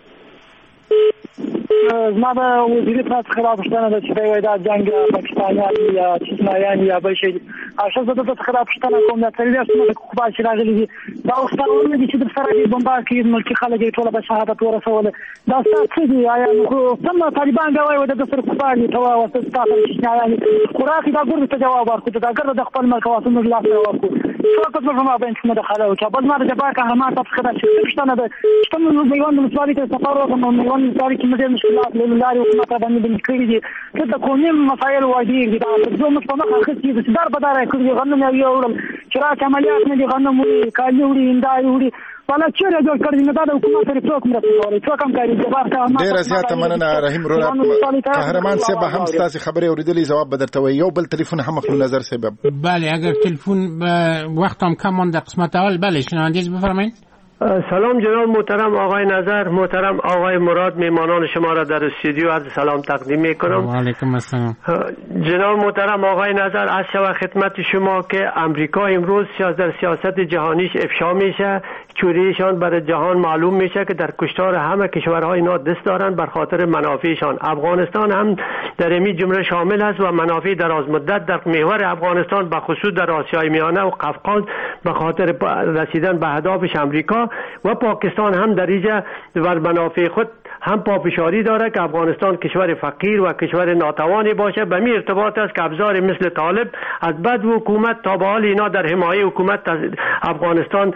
زما د وزیر څخه خلاف پوښتنه ده چې دوی دا جنګ پاکستانیان یا چشمایان یا بل شي اصل زه د خلاف پوښتنه کوم چې تل یې څه کومه چې راغلي دي دا اوسونه دي چې د سره دي بمبار کې ملکی خلک ټول به شهادت ورسول. دا څه دي آیا څنګه طالبان دا وایي د سر کوپار دي ته واسطه تاسو چشمایان خوراک دا ګور ته جواب ورکړي دا ګر د خپل ملک واسطه لا ورکړي څو په ما باندې مداخله وکړه. بل ما د جبا قهرمان تاسو خدای چې پوښتنه ده چې موږ میوان ولسوالۍ ته سفر وکړو. میوان ولسوالۍ کې موږ مشکلات له لارې حکومت باندې بند کړي دي چې د قومي مسایل واجب دي. دا د دوه په مخه خسي د دار په دار کړي غنم یو وړل چې را عملیات نه دي غنم وړي کالي وړي اندای وړي ولا چیرې جوړ کړی نه دا د حکومت لري څوک مرسته کوي څوک هم کوي. ډېره زیاته مننه رحیم وروره. قهرمان صاحب هم ستاسو خبرې اوریدلې جواب به درته وایي. یو بل تلیفون هم مخلو نظر صاحب. بله اگر تلفن وقت هم کم مانده قسمت اول. بله شنونده بفرمایید. سلام جناب محترم آقای نظر، محترم آقای مراد، میمانان شما را در استودیو عرض سلام تقدیم میکنم. و علیکم السلام. جناب محترم آقای نظر، از شما خدمت شما که امریکا امروز در سیاست جهانیش افشا میشه، چوریشان برای جهان معلوم میشه که در کشتار همه کشورهای اینا دست دارن بر خاطر منافعشان. افغانستان هم در این جمله شامل است و منافع دراز مدت در محور افغانستان به خصوص در آسیای میانه و قفقاز به خاطر رسیدن به اهدافش امریکا و پاکستان هم در اینجا بر منافع خود هم پافشاری داره که افغانستان کشور فقیر و کشور ناتوانی باشه. به می ارتباط است که ابزار مثل طالب از بعد حکومت تا به حال اینا در حمایه حکومت افغانستان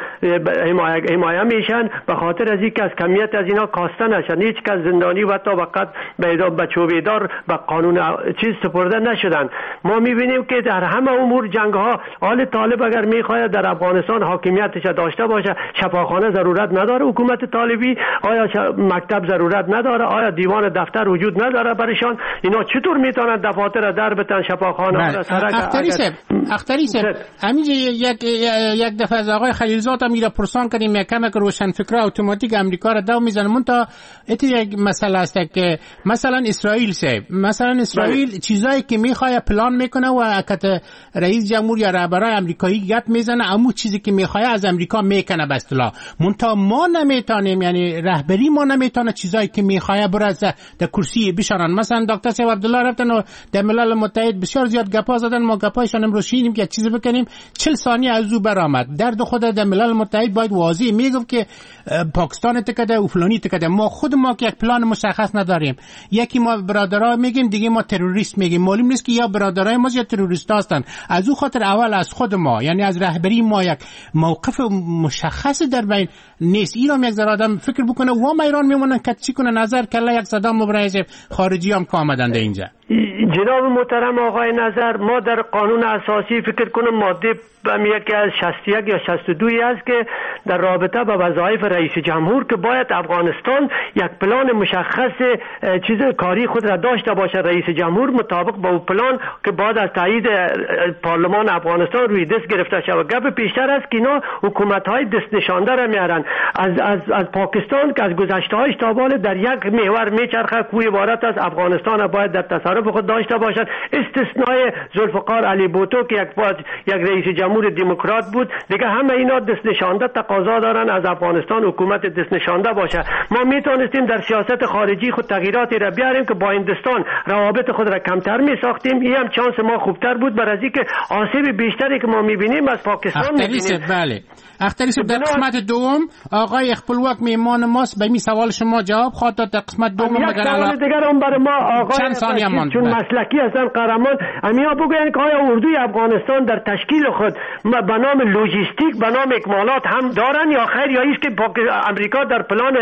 حمایه میشن به خاطر از اینکه از کمیت از اینا کاسته نشن. هیچ کس زندانی و تا وقت به چوبیدار به قانون چیز سپرده نشدن. ما میبینیم که در همه امور جنگ ها حال طالب اگر میخواد در افغانستان حاکمیتش داشته باشه، شفاخانه ضرورت نداره حکومت طالبی، آیا مکتب ضرورت نداره، آیا دیوان دفتر وجود نداره برشان، اینا چطور میتونن دفاتر در بتن شفاخانه را سرک. اختری سب اختری سب همینجا یک یک دفعه از آقای خلیلزاد هم میره پرسان کردیم یک کمک روشن فکر اتوماتیک امریکا را دو میزنه. منتها ایتی یک مسئله است که مثلا اسرائیل سه مثلا اسرائیل بله. چیزایی که میخواد پلان میکنه و اکت رئیس جمهور یا رهبرای امریکایی گپ میزنه، اما چیزی که میخواد از امریکا میکنه به اصطلاح. منتها ما نمیتونیم، یعنی رهبری ما نمیتونه چیزایی که میخواد برای در کرسی بشارن. مثلا دکتر صاحب عبدالله رفتن و در ملل متحد بسیار زیاد گپا زدن، ما گپایشان امروز شنیدیم که چیزی بکنیم چهل ثانیه از او برآمد. درد خود در ملل متحد باید واضح میگفت که پاکستان تکده و فلانی تکده. ما خود ما که یک پلان مشخص نداریم، یکی ما برادرها میگیم دیگه ما تروریست میگیم، معلوم نیست که یا برادرای ما یا تروریست هستن. از او خاطر اول از خود ما، یعنی از رهبری ما یک موقف مشخص در بین نیست. ایران یک ذره آدم فکر بکنه و ما ایران میمونن که چی کنه نظر کله یک صدام مبارزه خارجی هم که آمدن اینجا. جناب محترم آقای نظر، ما در قانون اساسی فکر کنم ماده یکی از شصت و یک یا شصت و دو است که در رابطه با وظایف رئیس جمهور که باید افغانستان یک پلان مشخص چیز کاری خود را داشته باشه. رئیس جمهور مطابق با اون پلان که بعد از تایید پارلمان افغانستان روی دست گرفته شود. گپ پیشتر است که اینا حکومت‌های دست نشانده را میارن از از از پاکستان که از گذشته‌هاش تا بالا در یک محور میچرخه کوی عبارت از افغانستان باید در تصرف خود داشته باشد. استثنای ذوالفقار علی بوتو که یک باز یک رئیس جمهور دموکرات بود، دیگه همه اینا دست نشانده تقاضا دارن از افغانستان حکومت دست نشانده باشه. ما میتونستیم در سیاست خارجی خود تغییراتی را بیاریم که با هندوستان روابط خود را کمتر می ساختیم. این هم چانس ما خوبتر بود بر از اینکه آسیب بیشتری که ما میبینیم از پاکستان میبینیم. بله اختری صاحب در قسمت دوم آقای اخپلوک میمان ماست به می سوال شما جواب خواهد داد. در قسمت دوم یک سوال دیگر هم برای ما آقای چون مسلکی هستن قهرمان امیا بگوین که آیا اردوی افغانستان در تشکیل خود به نام لوجستیک به نام اکمالات هم دارن یا خیر، یا ایست که امریکا در پلان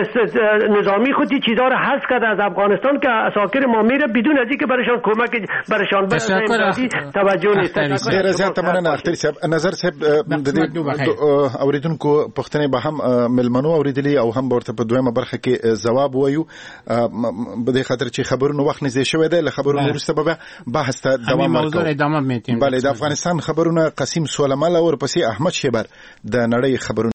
نظامی خودی چیزا را حذف کرده از افغانستان که اساکر ما میره بدون از اینکه برشان کمک برشان برسه توجه نیست. ډیر زیات مننه اختر صاحب. نظر صاحب د دې اوریدونکو پښتنې به هم ملمنو اوریدلی او هم ورته په دویمه برخه کې جواب وایو به دې خاطر چې خبرونه وخت نږدې شوی دی. له خبرونو وروسته به بحث ته دوام ورکوو. بله د افغانستان خبرونه قسیم سولمل او ورپسې احمد شیبر د نړۍ خبرونه